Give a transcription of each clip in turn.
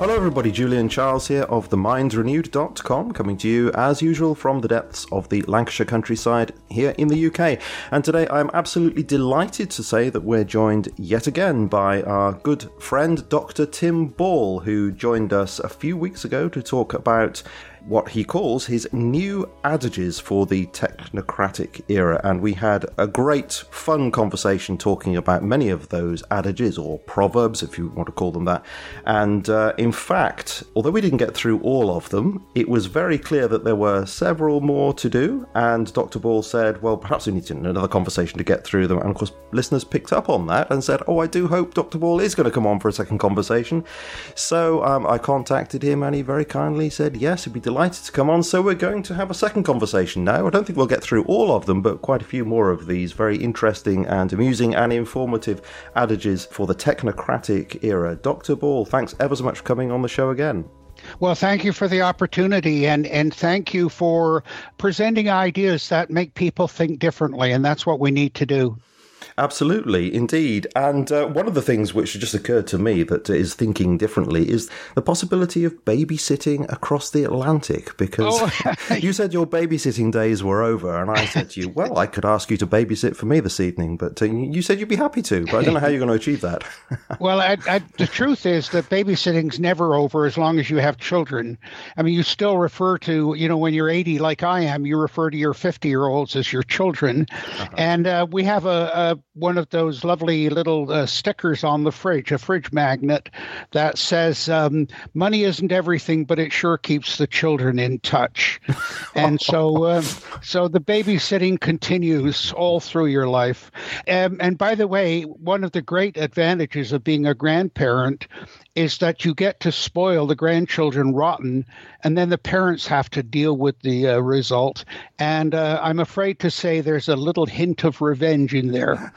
Hello everybody, Julian Charles here of themindrenewed.com, coming to you as usual from the depths of the Lancashire countryside here in the UK. And today I'm absolutely delighted to say that we're joined yet again by our good friend Dr. Tim Ball, who joined us a few weeks ago to talk about what he calls his new adages for the technocratic era. And we had a great fun conversation talking about many of those adages, or proverbs if you want to call them that. And in fact, although we didn't get through all of them, it was very clear that there were several more to do. And Dr. Ball said, well, perhaps we need another conversation to get through them. And of course, listeners picked up on that and said, oh, I do hope Dr. Ball is going to come on for a second conversation. So I contacted him and he very kindly said, yes, he'd be delighted to come on. So we're going to have a second conversation now. I don't think we'll get through all of them, but quite a few more of these very interesting and amusing and informative adages for the technocratic era. Dr. Ball, thanks ever so much for coming on the show again. Well, thank you for the opportunity, and thank you for presenting ideas that make people think differently, and that's what we need to do. Absolutely, indeed. And one of the things which just occurred to me that is thinking differently is the possibility of babysitting across the Atlantic, because you said your babysitting days were over, and I said to you, well, I could ask you to babysit for me this evening, but you said you'd be happy to, but I don't know how you're going to achieve that. Well, the truth is that babysitting's never over as long as you have children. I mean, you still refer to, when you're 80 like I am, you refer to your 50-year-olds as your children. Uh-huh. And we have one of those lovely little stickers on the fridge, a fridge magnet that says, money isn't everything, but it sure keeps the children in touch. And so the babysitting continues all through your life. And by the way, one of the great advantages of being a grandparent is that you get to spoil the grandchildren rotten, and then the parents have to deal with the result. And I'm afraid to say there's a little hint of revenge in there.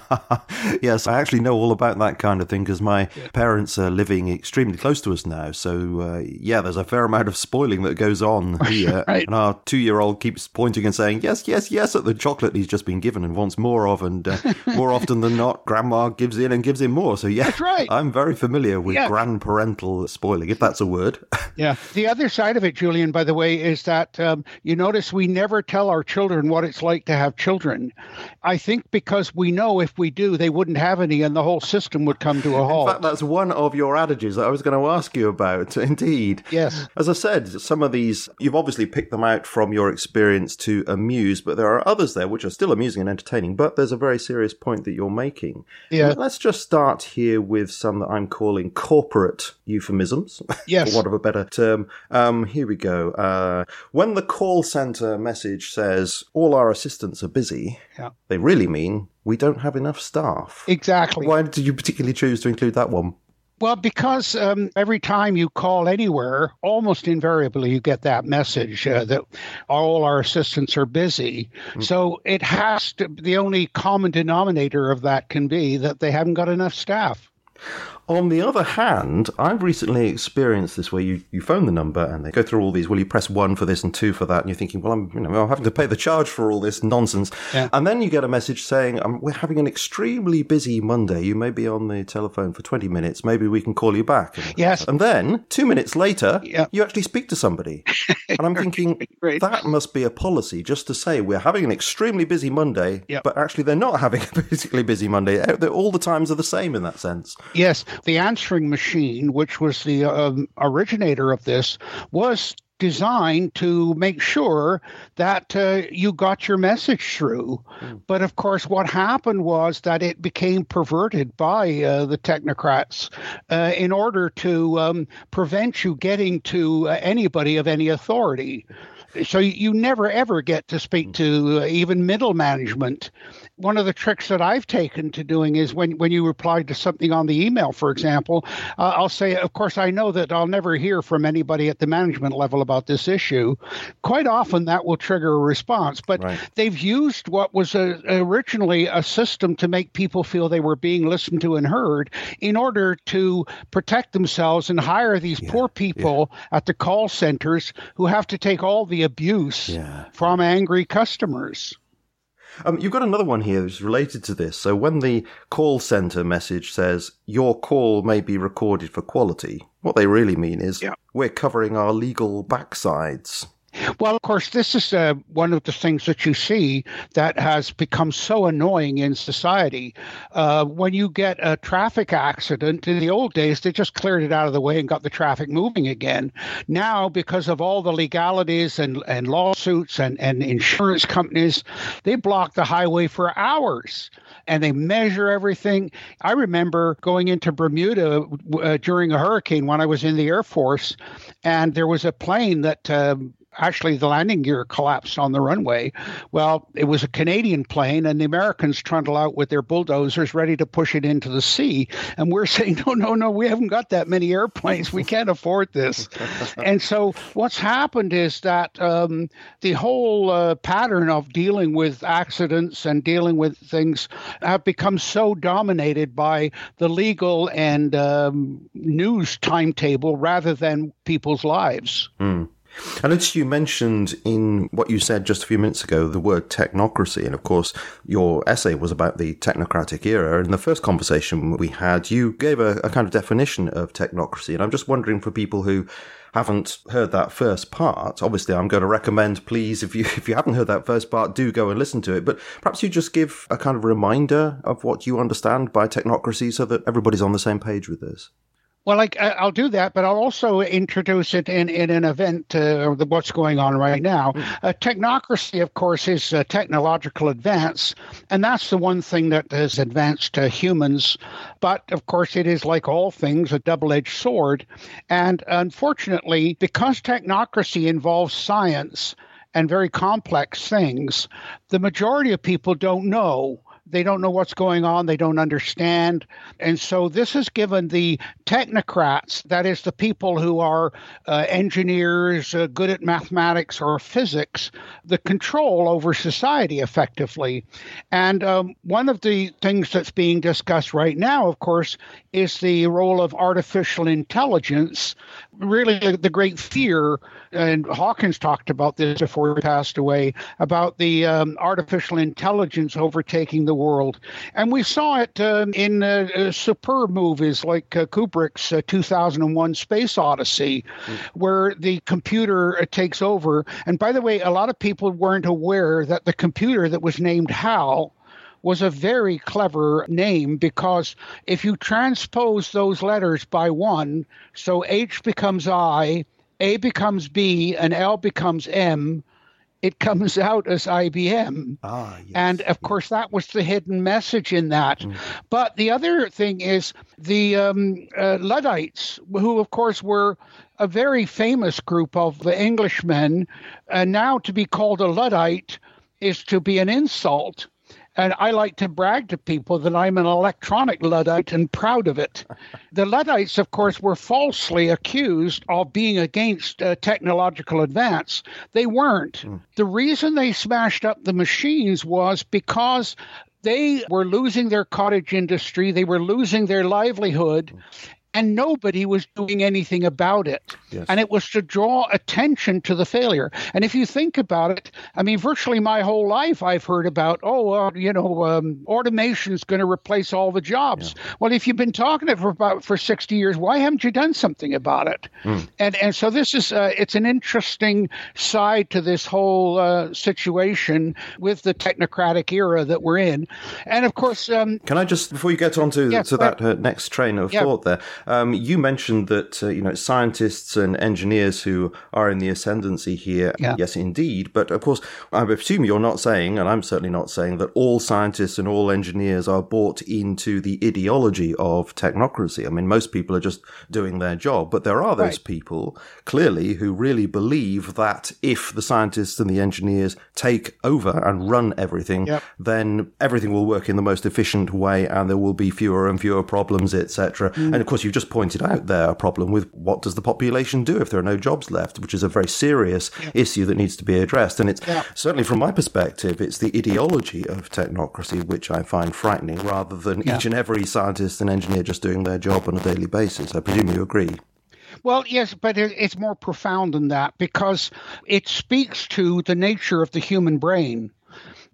Yes, I actually know all about that kind of thing because my parents are living extremely close to us now. So, there's a fair amount of spoiling that goes on here. Right. And our 2-year-old keeps pointing and saying, yes, yes, yes, at the chocolate he's just been given and wants more of. And more often than not, Grandma gives in and gives him more. So, yeah, that's right. I'm very familiar with grandparental spoiling, if that's a word. Yeah. The other side of it, Julian, by the way, is that you notice we never tell our children what it's like to have children. I think because we know if we do, they wouldn't have any and the whole system would come to a halt. In fact, that's one of your adages that I was going to ask you about, indeed. Yes. As I said, some of these, you've obviously picked them out from your experience to amuse, but there are others there which are still amusing and entertaining, but there's a very serious point that you're making. Yeah. Let's just start here with some that I'm calling corporate euphemisms, yes, for want of a better term. Here we go. When the call center message says, all our assistants are busy, they really mean we don't have enough staff. Exactly. Why did you particularly choose to include that one? Well, because every time you call anywhere, almost invariably you get that message that all our assistants are busy. Mm-hmm. So it has to, the only common denominator of that can be that they haven't got enough staff. On the other hand, I've recently experienced this where you phone the number and they go through all these, well, you press 1 for this and 2 for that, and you're thinking, well, I'm having to pay the charge for all this nonsense. Yeah. And then you get a message saying, we're having an extremely busy Monday. You may be on the telephone for 20 minutes. Maybe we can call you back. Yes. And then 2 minutes later, you actually speak to somebody. And I'm thinking, that must be a policy just to say we're having an extremely busy Monday, but actually they're not having a particularly busy Monday. All the times are the same in that sense. Yes. The answering machine, which was the originator of this, was designed to make sure that you got your message through. But of course, what happened was that it became perverted by the technocrats in order to prevent you getting to anybody of any authority. So you never, ever get to speak to even middle management. One of the tricks that I've taken to doing is when you reply to something on the email, for example, I'll say, of course, I know that I'll never hear from anybody at the management level about this issue. Quite often that will trigger a response, but they've used what was originally a system to make people feel they were being listened to and heard in order to protect themselves and hire these poor people at the call centers who have to take all the abuse from angry customers. You've got another one here that's related to this. So when the call center message says, your call may be recorded for quality, what they really mean is, we're covering our legal backsides. Well, of course, this is one of the things that you see that has become so annoying in society. When you get a traffic accident, in the old days, they just cleared it out of the way and got the traffic moving again. Now, because of all the legalities and lawsuits and insurance companies, they block the highway for hours. And they measure everything. I remember going into Bermuda during a hurricane when I was in the Air Force, and there was a plane that actually the landing gear collapsed on the runway. Well, it was a Canadian plane, and the Americans trundle out with their bulldozers ready to push it into the sea. And we're saying, no, we haven't got that many airplanes. We can't afford this. And so what's happened is that the whole pattern of dealing with accidents and dealing with things have become so dominated by the legal and news timetable rather than people's lives. I noticed you mentioned in what you said just a few minutes ago the word technocracy, and of course your essay was about the technocratic era. In the first conversation we had, you gave a kind of definition of technocracy, and I'm just wondering for people who haven't heard that first part, obviously I'm going to recommend, please, if you haven't heard that first part, do go and listen to it, but perhaps you just give a kind of reminder of what you understand by technocracy so that everybody's on the same page with this. Well, I'll do that, but I'll also introduce it in an event, what's going on right now. Technocracy, of course, is a technological advance, and that's the one thing that has advanced humans. But, of course, it is, like all things, a double-edged sword. And unfortunately, because technocracy involves science and very complex things, the majority of people don't know. They don't know what's going on. They don't understand. And so this has given the technocrats, that is the people who are engineers, good at mathematics or physics, the control over society effectively. And one of the things that's being discussed right now, of course, is the role of artificial intelligence. Really, the great fear, and Hawkins talked about this before he passed away, about the artificial intelligence overtaking the world. And we saw it in superb movies like Kubrick's 2001 Space Odyssey, where the computer takes over. And by the way, a lot of people weren't aware that the computer that was named HAL was a very clever name, because if you transpose those letters by one, so H becomes I, A becomes B, and L becomes M, it comes out as IBM. Yes. And, of course, that was the hidden message in that. But the other thing is the Luddites, who, of course, were a very famous group of Englishmen, and now to be called a Luddite is to be an insult. And I like to brag to people that I'm an electronic Luddite and proud of it. The Luddites, of course, were falsely accused of being against technological advance. They weren't. The reason they smashed up the machines was because they were losing their cottage industry. They were losing their livelihood. And nobody was doing anything about it. Yes. And it was to draw attention to the failure. And if you think about it, I mean, virtually my whole life I've heard about, automation is going to replace all the jobs. Yeah. Well, if you've been talking it for 60 years, why haven't you done something about it? And so this is, it's an interesting side to this whole situation with the technocratic era that we're in. And of course... Can I just, before you get on to that next train of thought there, you mentioned that, scientists and engineers who are in the ascendancy here. Yeah. Yes, indeed. But of course, I assume you're not saying, and I'm certainly not saying, that all scientists and all engineers are bought into the ideology of technocracy. I mean, most people are just doing their job. But there are those people, clearly, who really believe that if the scientists and the engineers take over and run everything, then everything will work in the most efficient way and there will be fewer and fewer problems, etc. And of course, you've just pointed out there a problem with what does the population do if there are no jobs left, which is a very serious issue that needs to be addressed. And it's certainly from my perspective, it's the ideology of technocracy which I find frightening, rather than each and every scientist and engineer just doing their job on a daily basis. I presume you agree. Well, yes, but it's more profound than that, because it speaks to the nature of the human brain.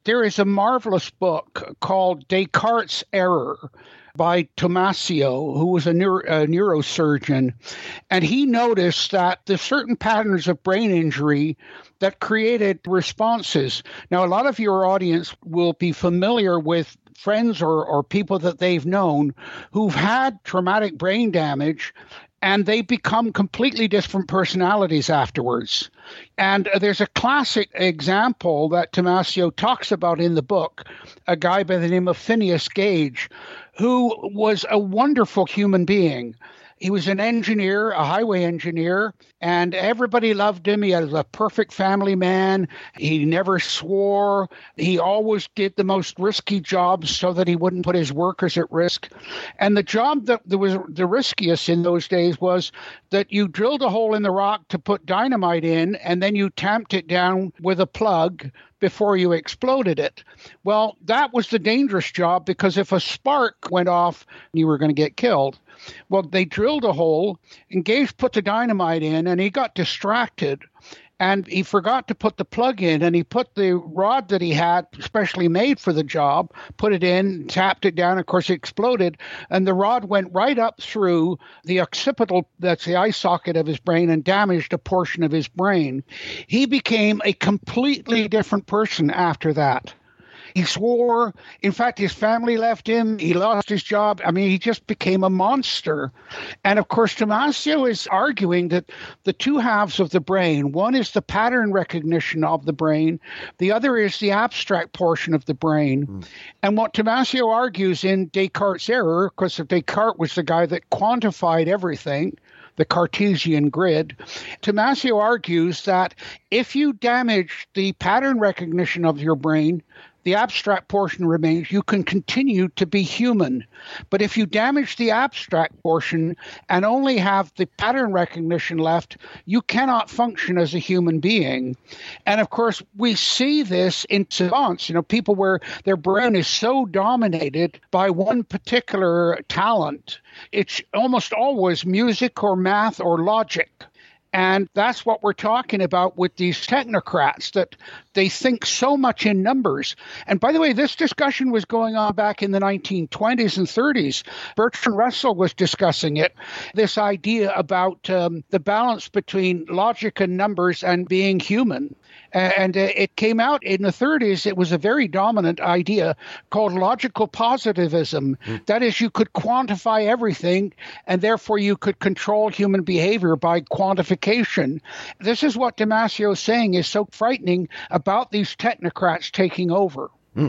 There is a marvelous book called Descartes' Error by Tomasio, who was a neurosurgeon, and he noticed that there's certain patterns of brain injury that created responses. Now, a lot of your audience will be familiar with friends or people that they've known who've had traumatic brain damage, and they become completely different personalities afterwards. And there's a classic example that Tomasio talks about in the book, a guy by the name of Phineas Gage, who was a wonderful human being. He was an engineer, a highway engineer, and everybody loved him. He was a perfect family man. He never swore. He always did the most risky jobs so that he wouldn't put his workers at risk. And the job that was the riskiest in those days was that you drilled a hole in the rock to put dynamite in, and then you tamped it down with a plug before you exploded it. Well, that was the dangerous job, because if a spark went off, you were going to get killed. Well, they drilled a hole, and Gage put the dynamite in, and he got distracted, and he forgot to put the plug in, and he put the rod that he had specially made for the job, put it in, tapped it down. Of course, it exploded, and the rod went right up through the occipital, that's the eye socket of his brain, and damaged a portion of his brain. He became a completely different person after that. He swore. In fact, his family left him. He lost his job. I mean, he just became a monster. And of course, Tomasio is arguing that the two halves of the brain, one is the pattern recognition of the brain, the other is the abstract portion of the brain. And what Tomasio argues in Descartes' Error, because Descartes was the guy that quantified everything, the Cartesian grid, Tomasio argues that if you damage the pattern recognition of your brain, the abstract portion remains. You can continue to be human. But if you damage the abstract portion and only have the pattern recognition left, you cannot function as a human being. And of course, we see this in savants, people where their brain is so dominated by one particular talent. It's almost always music or math or logic. And that's what we're talking about with these technocrats, that they think so much in numbers. And by the way, this discussion was going on back in the 1920s and 30s. Bertrand Russell was discussing it, this idea about the balance between logic and numbers and being human. And it came out in the 30s. It was a very dominant idea called logical positivism. That is, you could quantify everything, and therefore you could control human behavior by quantification. This is what Tomasio is saying is so frightening about these technocrats taking over.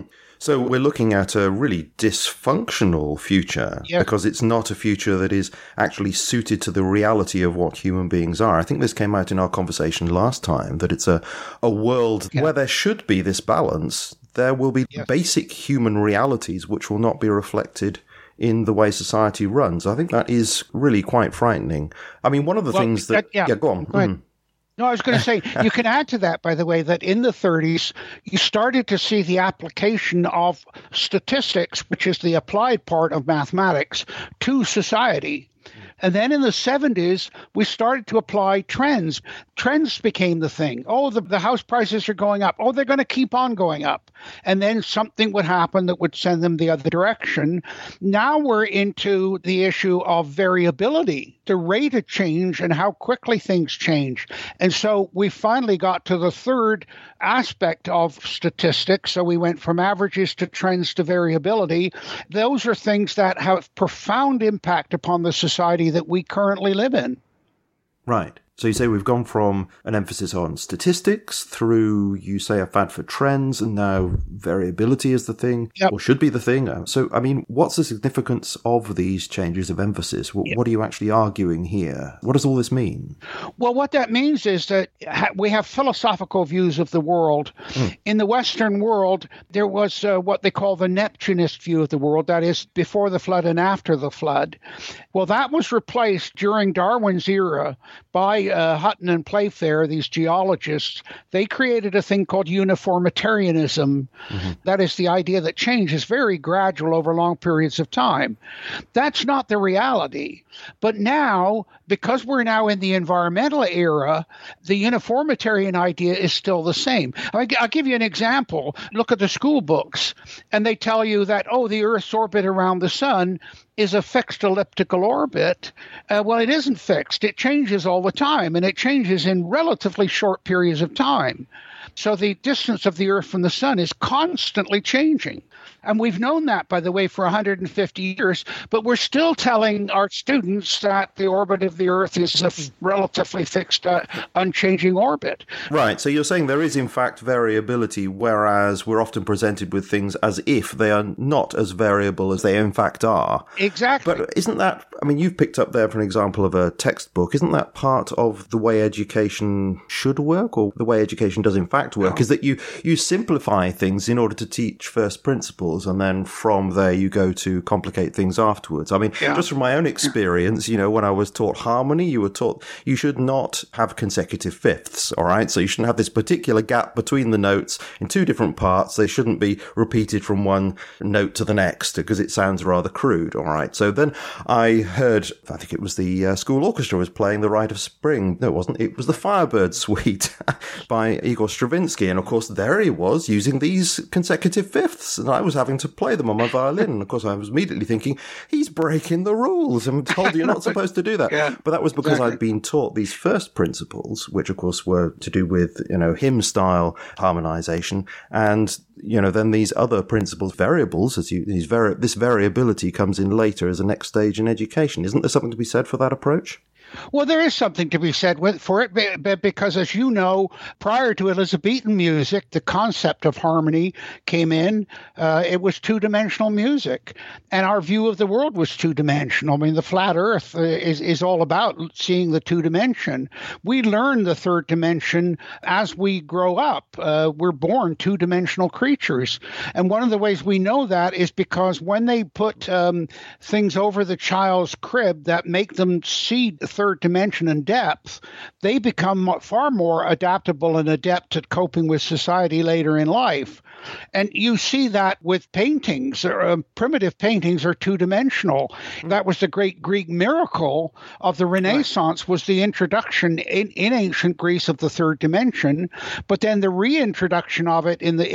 So we're looking at a really dysfunctional future, because it's not a future that is actually suited to the reality of what human beings are. I think this came out in our conversation last time, that it's a world where there should be this balance. There will be basic human realities which will not be reflected in the way society runs. I think that is really quite frightening. I mean, one of the things that... go on. Go ahead. No, I was going to say, you can add to that, by the way, that in the 30s, you started to see the application of statistics, which is the applied part of mathematics, to society. And then in the 70s, we started to apply trends. Trends became the thing. Oh, the house prices are going up. Oh, they're going to keep on going up. And then something would happen that would send them the other direction. Now we're into the issue of variability, the rate of change and how quickly things change. And so we finally got to the third aspect of statistics. So we went from averages to trends to variability. Those are things that have profound impact upon the society that we currently live in. Right. So you say we've gone from an emphasis on statistics through, you say, a fad for trends, and now variability is the thing, or should be the thing. So, I mean, what's the significance of these changes of emphasis? What are you actually arguing here? What does all this mean? Well, what that means is that we have philosophical views of the world. In the Western world, there was what they call the Neptunist view of the world, that is, before the flood and after the flood. Well, that was replaced during Darwin's era by Hutton and Playfair, these geologists. They created a thing called uniformitarianism. That is the idea that change is very gradual over long periods of time. That's not the reality. But now because we're now in the environmental era, the uniformitarian idea is still the same. I'll give you an example. Look at the school books, and they tell you that, the Earth's orbit around the sun is a fixed elliptical orbit. Well, it isn't fixed. It changes all the time, and it changes in relatively short periods of time. So the distance of the Earth from the sun is constantly changing. And we've known that, by the way, for 150 years, but we're still telling our students that the orbit of the Earth is a relatively fixed, unchanging orbit. Right. So you're saying there is, in fact, variability, whereas we're often presented with things as if they are not as variable as they, in fact, are. Exactly. But isn't that, you've picked up there, for an example, of a textbook. Isn't that part of the way education should work, or the way education does, in fact, work? Is that you simplify things in order to teach first principles, and then from there you go to complicate things afterwards. Just from my own experience, when I was taught harmony, you were taught you should not have consecutive fifths, all right? So you shouldn't have this particular gap between the notes in two different parts. They shouldn't be repeated from one note to the next because it sounds rather crude, all right? So then I heard, I think it was the school orchestra was playing The Rite of Spring. No, it wasn't. It was the Firebird Suite by Igor Stravinsky. And of course, there he was using these consecutive fifths, and I was having to play them on my violin. And of course, I was immediately thinking, he's breaking the rules. I'm told you're not supposed to do that. Yeah, but that was because I'd been taught these first principles, which of course were to do with, hymn style harmonization. And, then these other principles, variables, this variability comes in later as a next stage in education. Isn't there something to be said for that approach? Well, there is something to be said for it, because, as you know, prior to Elizabethan music, the concept of harmony came in. It was two-dimensional music, and our view of the world was two-dimensional. The flat Earth is all about seeing the two-dimension. We learn the third dimension as we grow up. We're born two-dimensional creatures, and one of the ways we know that is because when they put things over the child's crib that make them see the third dimension and depth, they become far more adaptable and adept at coping with society later in life. And you see that with paintings. Primitive paintings are two-dimensional. That was the great Greek miracle of the Renaissance, was the introduction in ancient Greece of the third dimension, but then the reintroduction of it in the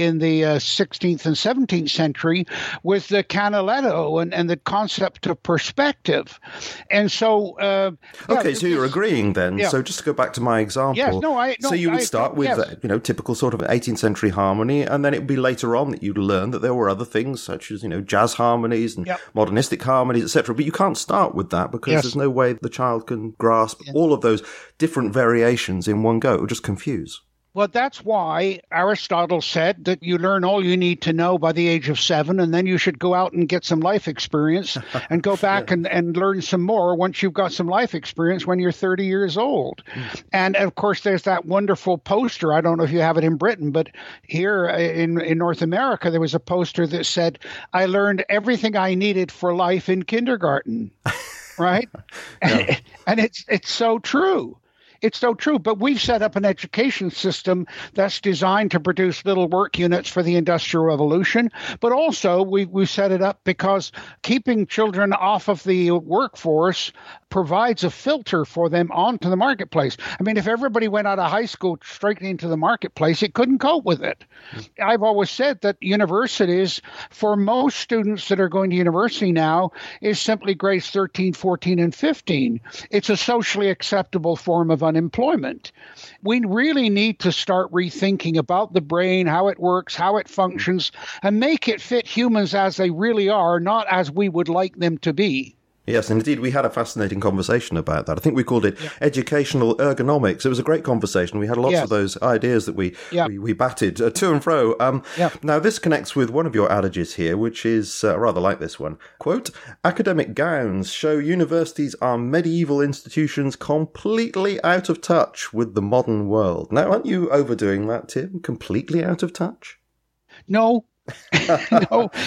16th and 17th century with the Canaletto and the concept of perspective. And so... Okay, so you're agreeing then. Yeah. So just to go back to my example. Yes, so you would start with, typical sort of 18th century harmony, and then it would be later on that you'd learn that there were other things such as, jazz harmonies and modernistic harmonies, etc. But you can't start with that because there's no way the child can grasp all of those different variations in one go. It would just confuse. Well, that's why Aristotle said that you learn all you need to know by the age of 7, and then you should go out and get some life experience and go back and learn some more once you've got some life experience when you're 30 years old. And, of course, there's that wonderful poster. I don't know if you have it in Britain, but here in North America, there was a poster that said, "I learned everything I needed for life in kindergarten." Right? And it's so true. It's so true, but we've set up an education system that's designed to produce little work units for the Industrial Revolution, but also we've set it up because keeping children off of the workforce provides a filter for them onto the marketplace. If everybody went out of high school straight into the marketplace, it couldn't cope with it. I've always said that universities, for most students that are going to university now, is simply grades 13, 14, and 15. It's a socially acceptable form of unemployment. We really need to start rethinking about the brain, how it works, how it functions, and make it fit humans as they really are, not as we would like them to be. Yes, indeed. We had a fascinating conversation about that. I think we called it educational ergonomics. It was a great conversation. We had lots of those ideas that we batted to and fro. Now, this connects with one of your adages here, which is rather like this one. Quote, "Academic gowns show universities are medieval institutions completely out of touch with the modern world." Now, aren't you overdoing that, Tim? Completely out of touch? No. No,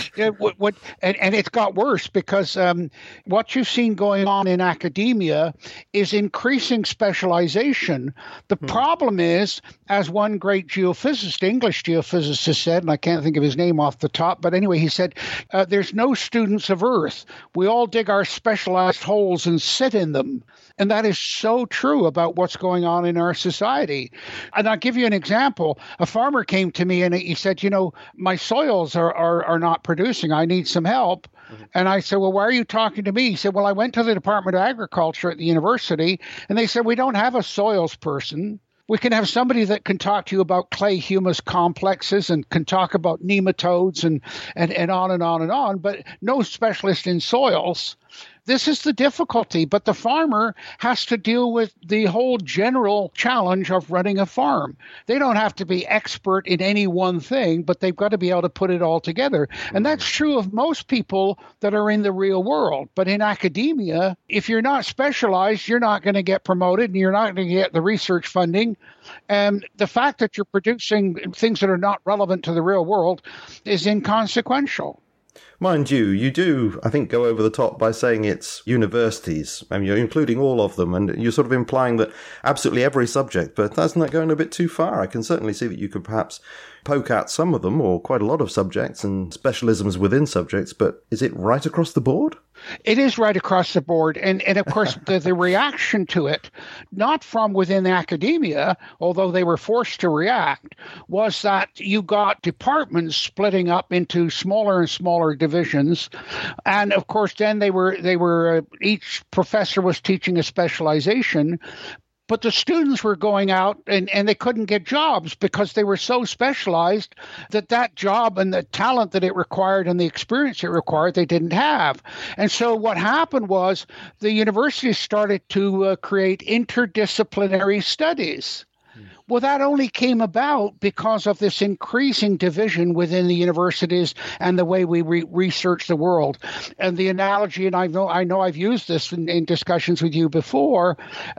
and it's got worse because what you've seen going on in academia is increasing specialization. The problem is, as one great geophysicist, English geophysicist said, and I can't think of his name off the top, but anyway, he said, there's no students of Earth. We all dig our specialized holes and sit in them. And that is so true about what's going on in our society. And I'll give you an example. A farmer came to me and he said, my soils are not producing. I need some help. Mm-hmm. And I said, well, why are you talking to me? He said, well, I went to the Department of Agriculture at the university, and they said, we don't have a soils person. We can have somebody that can talk to you about clay humus complexes and can talk about nematodes and on and on and on, but no specialist in soils. This is the difficulty, but the farmer has to deal with the whole general challenge of running a farm. They don't have to be expert in any one thing, but they've got to be able to put it all together. And that's true of most people that are in the real world. But in academia, if you're not specialized, you're not going to get promoted and you're not going to get the research funding. And the fact that you're producing things that are not relevant to the real world is inconsequential. Mind you, you do, I think, go over the top by saying it's universities. I mean, you're including all of them, and you're sort of implying that absolutely every subject, but isn't that going a bit too far? I can certainly see that you could perhaps poke at some of them, or quite a lot of subjects and specialisms within subjects, but is it right across the board? It is right across the board. And of course, the reaction to it, not from within academia, although they were forced to react, was that you got departments splitting up into smaller and smaller divisions. And of course, then they were each professor was teaching a specialization. But the students were going out and they couldn't get jobs because they were so specialized that job and the talent that it required and the experience it required, they didn't have. And so what happened was the universities started to create interdisciplinary studies. Well, that only came about because of this increasing division within the universities and the way we research the world. And the analogy, and I know I've used this in discussions with you before,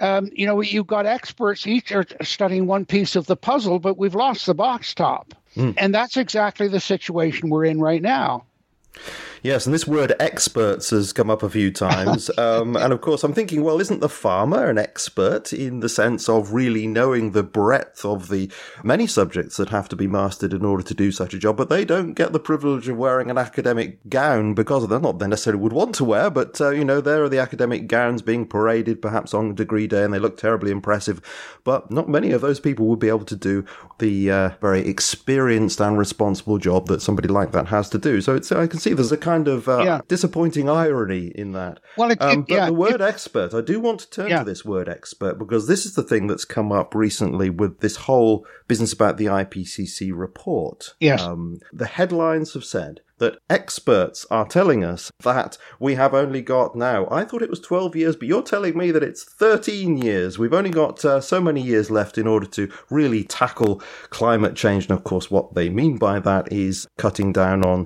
you've got experts, each are studying one piece of the puzzle, but we've lost the box top. And that's exactly the situation we're in right now. Yes, and this word experts has come up a few times. And of course, I'm thinking, well, isn't the farmer an expert in the sense of really knowing the breadth of the many subjects that have to be mastered in order to do such a job? But they don't get the privilege of wearing an academic gown because of that. Not they necessarily would want to wear, but, there are the academic gowns being paraded perhaps on degree day, and they look terribly impressive. But not many of those people would be able to do the very experienced and responsible job that somebody like that has to do. So I can see there's a kind of disappointing irony in that. Well, the word expert, I do want to turn to this word expert, because this is the thing that's come up recently with this whole business about the IPCC report. Yes. The headlines have said that experts are telling us that we have only got now, I thought it was 12 years, but you're telling me that it's 13 years. We've only got so many years left in order to really tackle climate change. And of course, what they mean by that is cutting down on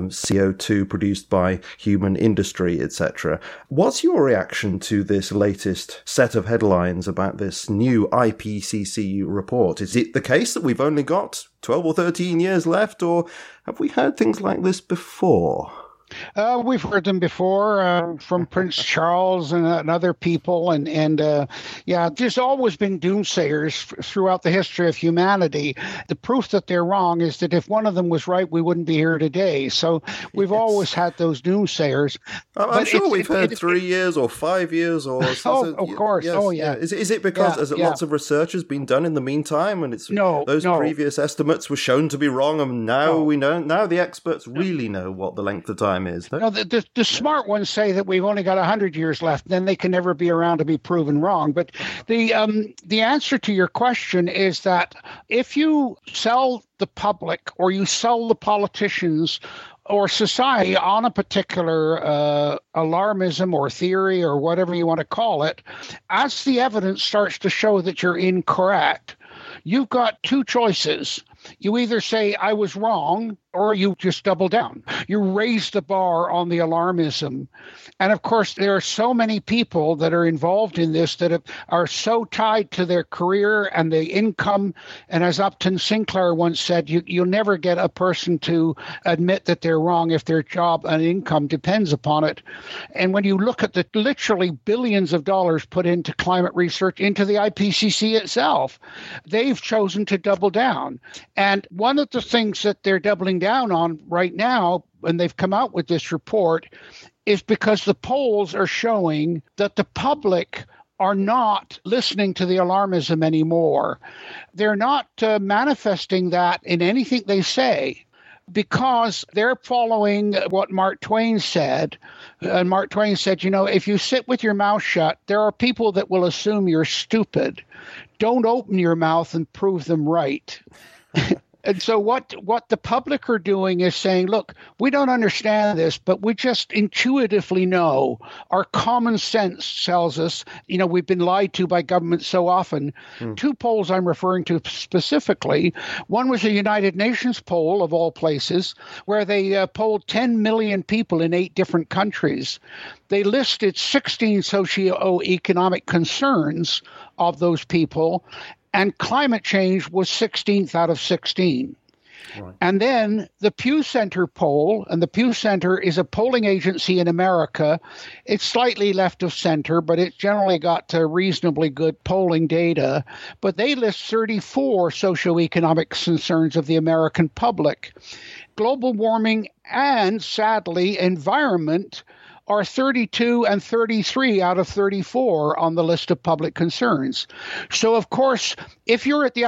CO2 produced by human industry, etc. What's your reaction to this latest set of headlines about this new IPCC report? Is it the case that we've only got 12 or 13 years left, or have we heard things like this before? We've heard them before from Prince Charles and other people. And there's always been doomsayers throughout the history of humanity. The proof that they're wrong is that if one of them was right, we wouldn't be here today. So we've always had those doomsayers. I'm sure we've heard 3 years or 5 years or so. Oh, of course. Yes, oh, yeah. Is it because lots of research has been done in the meantime, and those previous estimates were shown to be wrong, and now we know, now the experts really know what the length of time is? No, the smart ones say that we've only got 100 years left, then they can never be around to be proven wrong. But the answer to your question is that if you sell the public or you sell the politicians or society on a particular alarmism or theory or whatever you want to call it, as the evidence starts to show that you're incorrect, you've got two choices. you either say, I was wrong, or you just double down. You raise the bar on the alarmism. And of course, there are so many people that are involved in this that are so tied to their career and the income. And as Upton Sinclair once said, you'll never get a person to admit that they're wrong if their job and income depends upon it. And when you look at the literally billions of dollars put into climate research, into the IPCC itself, they've chosen to double down. And one of the things that they're doubling down on right now, when they've come out with this report, is because the polls are showing that the public are not listening to the alarmism anymore. They're not manifesting that in anything they say, because they're following what Mark Twain said. And Mark Twain said, if you sit with your mouth shut, there are people that will assume you're stupid. Don't open your mouth and prove them right. And so what the public are doing is saying, look, we don't understand this, but we just intuitively know. Our common sense tells us, we've been lied to by government so often. Two polls I'm referring to specifically. One was a United Nations poll, of all places, where they polled 10 million people in 8 different countries. They listed 16 socioeconomic concerns of those people, and climate change was 16th out of 16. Right. And then the Pew Center poll, and the Pew Center is a polling agency in America. It's slightly left of center, but it's generally got reasonably good polling data. But they list 34 socioeconomic concerns of the American public. Global warming and, sadly, environment are 32 and 33 out of 34 on the list of public concerns. So, of course, if you're at the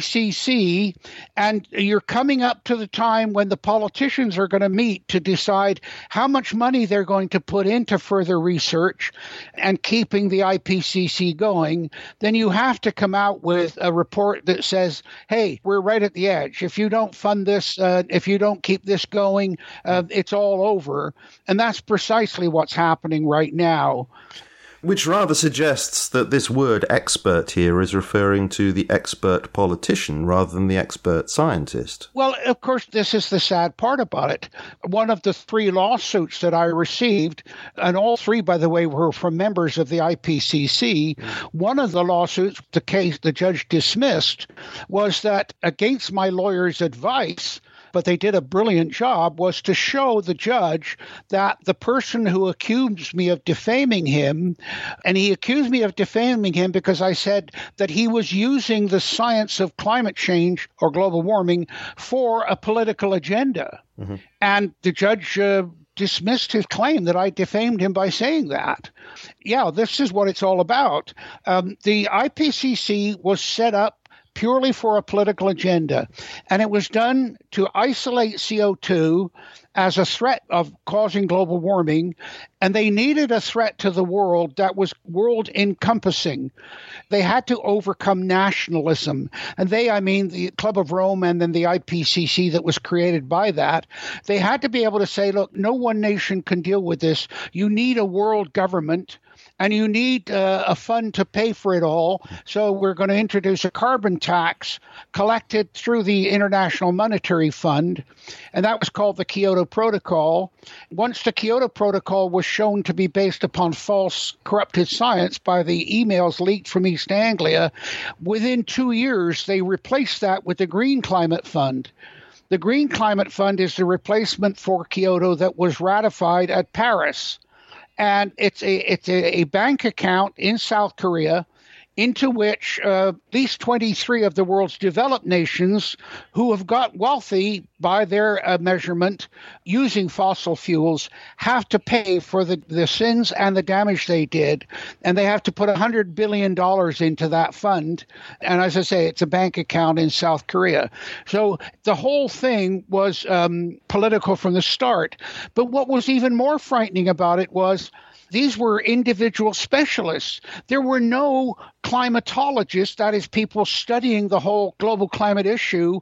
IPCC and you're coming up to the time when the politicians are going to meet to decide how much money they're going to put into further research and keeping the IPCC going, then you have to come out with a report that says, hey, we're right at the edge. If you don't fund this, if you don't keep this going, it's all over. And that's precisely what's happening right now. Which rather suggests that this word expert here is referring to the expert politician rather than the expert scientist. Well, of course, this is the sad part about it. One of the 3 lawsuits that I received, and all 3, by the way, were from members of the IPCC. One of the lawsuits, the case the judge dismissed, was that against my lawyer's advice, but they did a brilliant job, was to show the judge that the person who accused me of defaming him, and he accused me of defaming him because I said that he was using the science of climate change or global warming for a political agenda. Mm-hmm. And the judge dismissed his claim that I defamed him by saying that. Yeah, this is what it's all about. The IPCC was set up purely for a political agenda. And it was done to isolate CO2 as a threat of causing global warming. And they needed a threat to the world that was world encompassing. They had to overcome nationalism. And I mean the Club of Rome and then the IPCC that was created by that. They had to be able to say, look, no one nation can deal with this. You need a world government. And you need a fund to pay for it all. So we're going to introduce a carbon tax collected through the International Monetary Fund. And that was called the Kyoto Protocol. Once the Kyoto Protocol was shown to be based upon false, corrupted science by the emails leaked from East Anglia, within 2 years, they replaced that with the Green Climate Fund. The Green Climate Fund is the replacement for Kyoto that was ratified at Paris. And it's a bank account in South Korea into which at least 23 of the world's developed nations who have got wealthy by their measurement using fossil fuels have to pay for the sins and the damage they did. And they have to put $100 billion into that fund. And as I say, it's a bank account in South Korea. So the whole thing was political from the start. But what was even more frightening about it was these were individual specialists. There were no climatologists, that is, people studying the whole global climate issue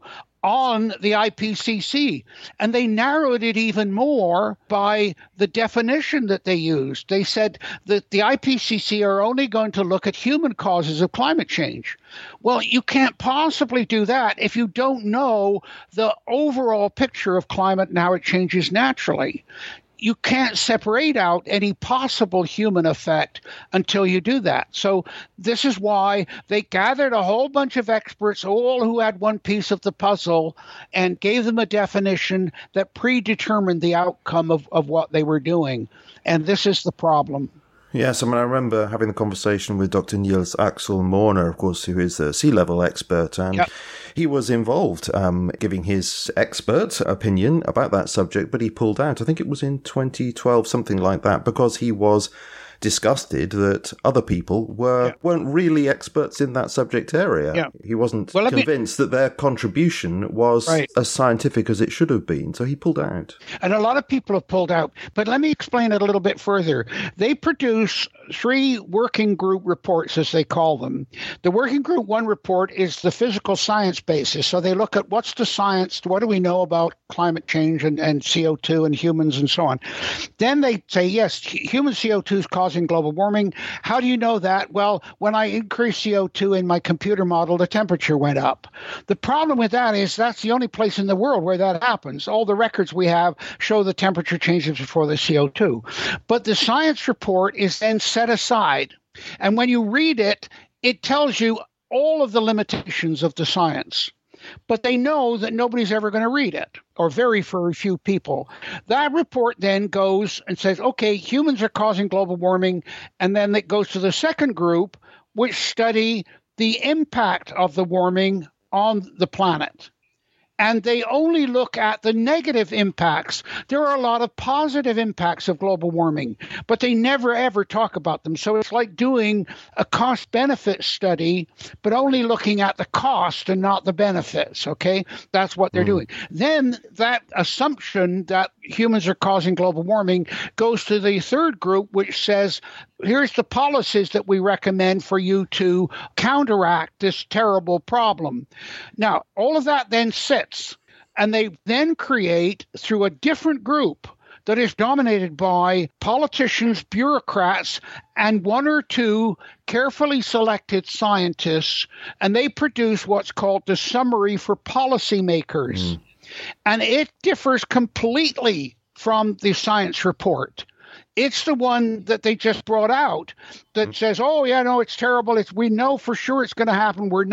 on the IPCC. And they narrowed it even more by the definition that they used. They said that the IPCC are only going to look at human causes of climate change. Well, you can't possibly do that if you don't know the overall picture of climate and how it changes naturally. You can't separate out any possible human effect until you do that. So this is why they gathered a whole bunch of experts, all who had one piece of the puzzle, and gave them a definition that predetermined the outcome of what they were doing. And this is the problem. Yes, I mean, I remember having the conversation with Dr. Niels Axel Morner, of course, who is a sea level expert, and he was involved giving his expert opinion about that subject, but he pulled out. I think it was in 2012, something like that, because he was disgusted that other people weren't really experts in that subject area. Yeah. He wasn't convinced that their contribution was as scientific as it should have been, so he pulled out. And a lot of people have pulled out. But let me explain it a little bit further. They produce 3 working group reports, as they call them. The working group 1 report is the physical science basis. So they look at what's the science, what do we know about climate change and CO2 and humans and so on. Then they say, yes, human CO2 is causing global warming. How do you know that? Well, when I increased CO2 in my computer model, the temperature went up. The problem with that is that's the only place in the world where that happens. All the records we have show the temperature changes before the CO2. But the science report is then set aside. And when you read it, it tells you all of the limitations of the science. But they know that nobody's ever going to read it, or very few people. That report then goes and says, okay, humans are causing global warming, and then it goes to the second group, which study the impact of the warming on the planet. And they only look at the negative impacts. There are a lot of positive impacts of global warming, but they never, ever talk about them. So it's like doing a cost-benefit study, but only looking at the cost and not the benefits, okay? That's what they're doing. Then that assumption that humans are causing global warming goes to the third group, which says, here's the policies that we recommend for you to counteract this terrible problem. Now, all of that then sits, and they then create, through a different group that is dominated by politicians, bureaucrats, and 1 or 2 carefully selected scientists, and they produce what's called the Summary for Policymakers. And it differs completely from the science report. It's the one that they just brought out that says, oh, yeah, no, it's terrible. We know for sure it's going to happen. We're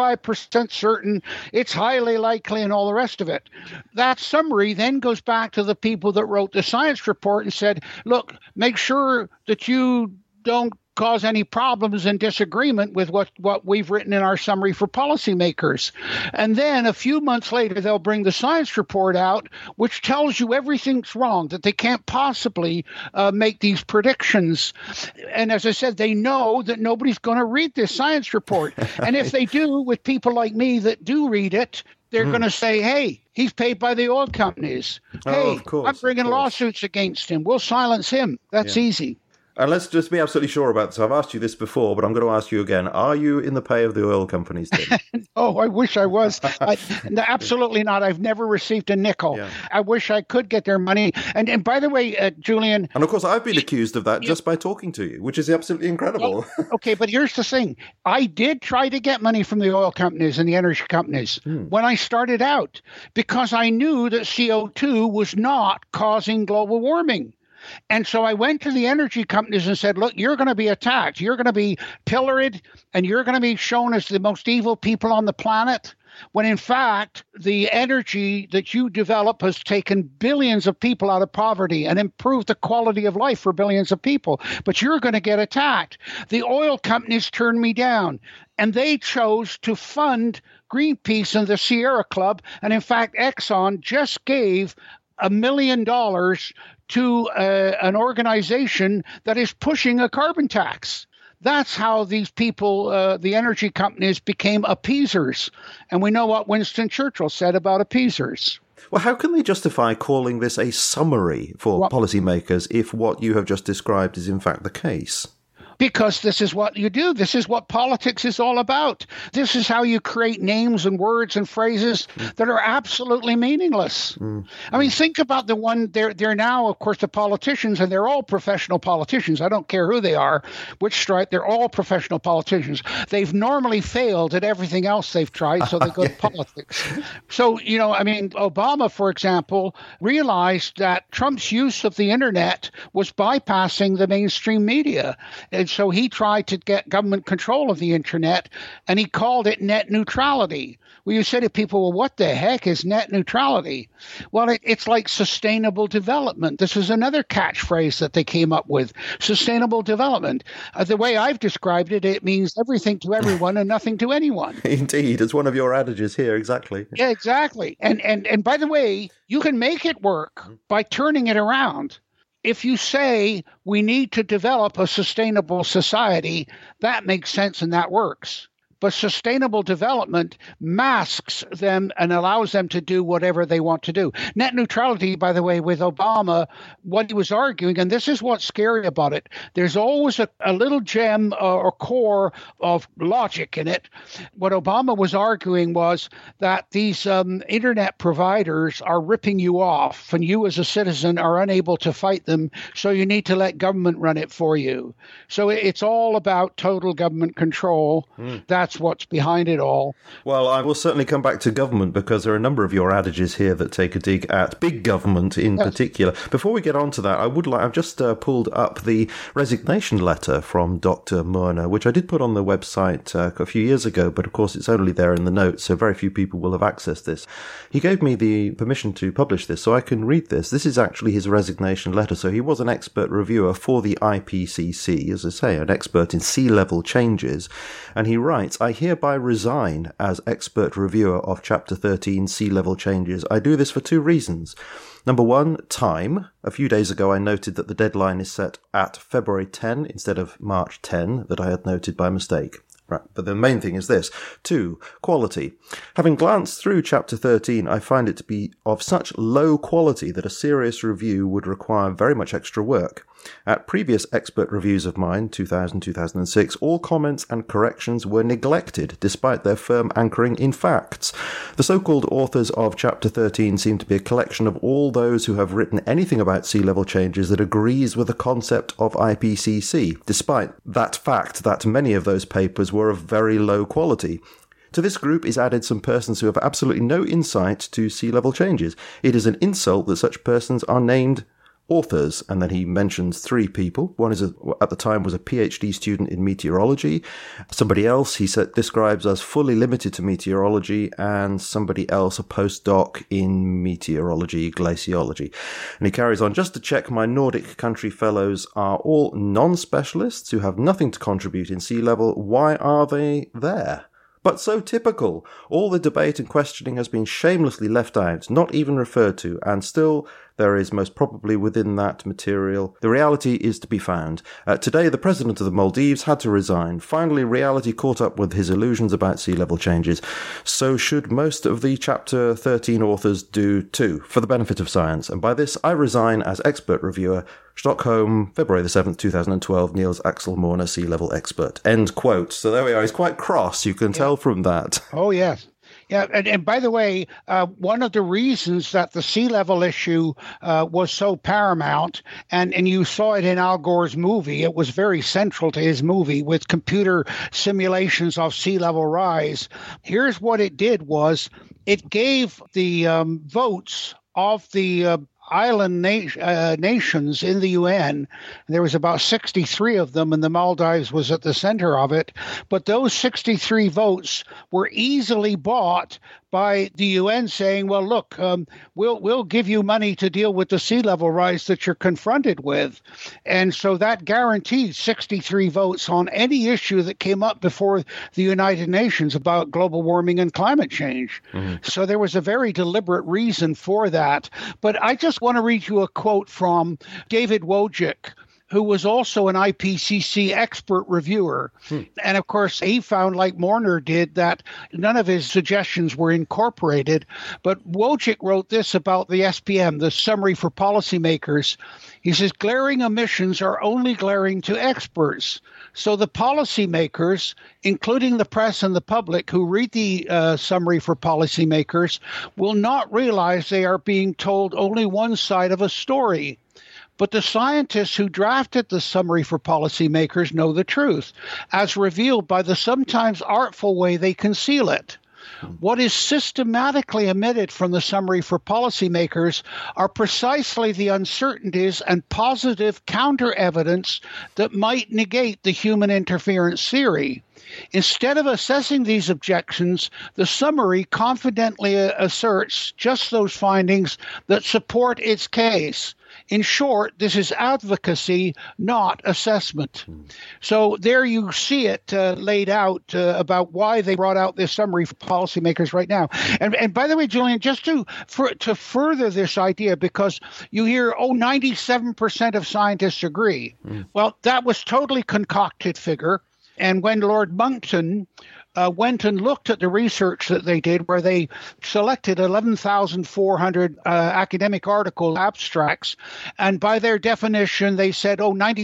95% certain. It's highly likely and all the rest of it. That summary then goes back to the people that wrote the science report and said, look, make sure that you don't cause any problems and disagreement with what we've written in our summary for policymakers. And then a few months later, they'll bring the science report out, which tells you everything's wrong, that they can't possibly make these predictions. And as I said, they know that nobody's going to read this science report. And if they do, with people like me that do read it, they're going to say, hey, he's paid by the oil companies. Hey, I'm bringing lawsuits against him. We'll silence him. That's easy. And let's just be absolutely sure about this. I've asked you this before, but I'm going to ask you again. Are you in the pay of the oil companies, Tim? Oh, I wish I was. Absolutely not. I've never received a nickel. Yeah. I wish I could get their money. And by the way, Julian... And of course, I've been accused of that just by talking to you, which is absolutely incredible. Okay, but here's the thing. I did try to get money from the oil companies and the energy companies when I started out, because I knew that CO2 was not causing global warming. And so I went to the energy companies and said, look, you're going to be attacked. You're going to be pilloried, and you're going to be shown as the most evil people on the planet, when in fact, the energy that you develop has taken billions of people out of poverty and improved the quality of life for billions of people. But you're going to get attacked. The oil companies turned me down, and they chose to fund Greenpeace and the Sierra Club. And in fact, Exxon just gave $1 million to an organization that is pushing a carbon tax. That's how these people, the energy companies, became appeasers. And we know what Winston Churchill said about appeasers. Well, how can they justify calling this a summary for policymakers if what you have just described is in fact the case? Because this is what you do. This is what politics is all about. This is how you create names and words and phrases that are absolutely meaningless. I mean, think about the one, they're now, of course, the politicians, and they're all professional politicians. I don't care who they are, which stripe, they're all professional politicians. They've normally failed at everything else they've tried, so they go to politics. So, I mean, Obama, for example, realized that Trump's use of the internet was bypassing the mainstream media. And so he tried to get government control of the internet, and he called it net neutrality. Well, you say to people, well, what the heck is net neutrality? Well, it's like sustainable development. This is another catchphrase that they came up with, sustainable development. The way I've described it, it means everything to everyone and nothing to anyone. Indeed, it's one of your adages here, exactly. Yeah, exactly. And by the way, you can make it work by turning it around. If you say we need to develop a sustainable society, that makes sense and that works. But sustainable development masks them and allows them to do whatever they want to do. Net neutrality, by the way, with Obama, what he was arguing, and this is what's scary about it, there's always a little gem or core of logic in it. What Obama was arguing was that these internet providers are ripping you off, and you as a citizen are unable to fight them, so you need to let government run it for you. So it's all about total government control. That's what's behind it all. Well, I will certainly come back to government, because there are a number of your adages here that take a dig at big government in particular. Before we get on to that, I've just pulled up the resignation letter from Dr. Murner, which I did put on the website a few years ago, but of course it's only there in the notes, so very few people will have accessed this. He gave me the permission to publish this, so I can read this. This is actually his resignation letter. So he was an expert reviewer for the IPCC, as I say, an expert in sea level changes, and he writes, I hereby resign as expert reviewer of Chapter 13 Sea Level Changes. I do this for two reasons. Number one, time. A few days ago I noted that the deadline is set at February 10 instead of March 10 that I had noted by mistake. Right, but the main thing is this. 2, quality. Having glanced through Chapter 13, I find it to be of such low quality that a serious review would require very much extra work. At previous expert reviews of mine, 2000-2006, all comments and corrections were neglected, despite their firm anchoring in facts. The so-called authors of Chapter 13 seem to be a collection of all those who have written anything about sea level changes that agrees with the concept of IPCC, despite that fact that many of those papers were of very low quality. To this group is added some persons who have absolutely no insight to sea level changes. It is an insult that such persons are named authors, and then he mentions 3 people. One is at the time was a PhD student in meteorology. Somebody else he describes as fully limited to meteorology, and somebody else a postdoc in meteorology, glaciology. And he carries on, just to check, my Nordic country fellows are all non-specialists who have nothing to contribute in sea level. Why are they there? But so typical. All the debate and questioning has been shamelessly left out, not even referred to, and still there is most probably within that material. The reality is to be found. Today, the president of the Maldives had to resign. Finally, reality caught up with his illusions about sea level changes. So should most of the Chapter 13 authors do too, for the benefit of science. And by this, I resign as expert reviewer. Stockholm, February the 7th, 2012, Niels Axel Mørner, sea level expert. End quote. So there we are. He's quite cross, you can tell from that. Oh, yes. Yeah, and by the way, one of the reasons that the sea level issue was so paramount, and you saw it in Al Gore's movie, it was very central to his movie with computer simulations of sea level rise. Here's what it did was it gave the votes of the island nations in the UN. There was about 63 of them, and the Maldives was at the center of it. But those 63 votes were easily bought by the UN saying, well, look, we'll give you money to deal with the sea level rise that you're confronted with. And so that guaranteed 63 votes on any issue that came up before the United Nations about global warming and climate change. Mm-hmm. So there was a very deliberate reason for that. But I just want to read you a quote from David Wojcik, who was also an IPCC expert reviewer. And of course, he found, like Morner did, that none of his suggestions were incorporated. But Wojcik wrote this about the SPM, the Summary for Policymakers. He says, glaring omissions are only glaring to experts. So the policymakers, including the press and the public who read the Summary for Policymakers, will not realize they are being told only one side of a story. But the scientists who drafted the Summary for Policymakers know the truth, as revealed by the sometimes artful way they conceal it. What is systematically omitted from the Summary for Policymakers are precisely the uncertainties and positive counter-evidence that might negate the human interference theory. Instead of assessing these objections, the summary confidently asserts just those findings that support its case. In short, this is advocacy, not assessment. So there you see it laid out about why they brought out this Summary for Policymakers right now. And by the way, Julian, just to further this idea, because you hear, 97% of scientists agree. Well, that was totally concocted figure. And when Lord Monckton went and looked at the research that they did, where they selected 11,400 academic article abstracts, and by their definition, they said,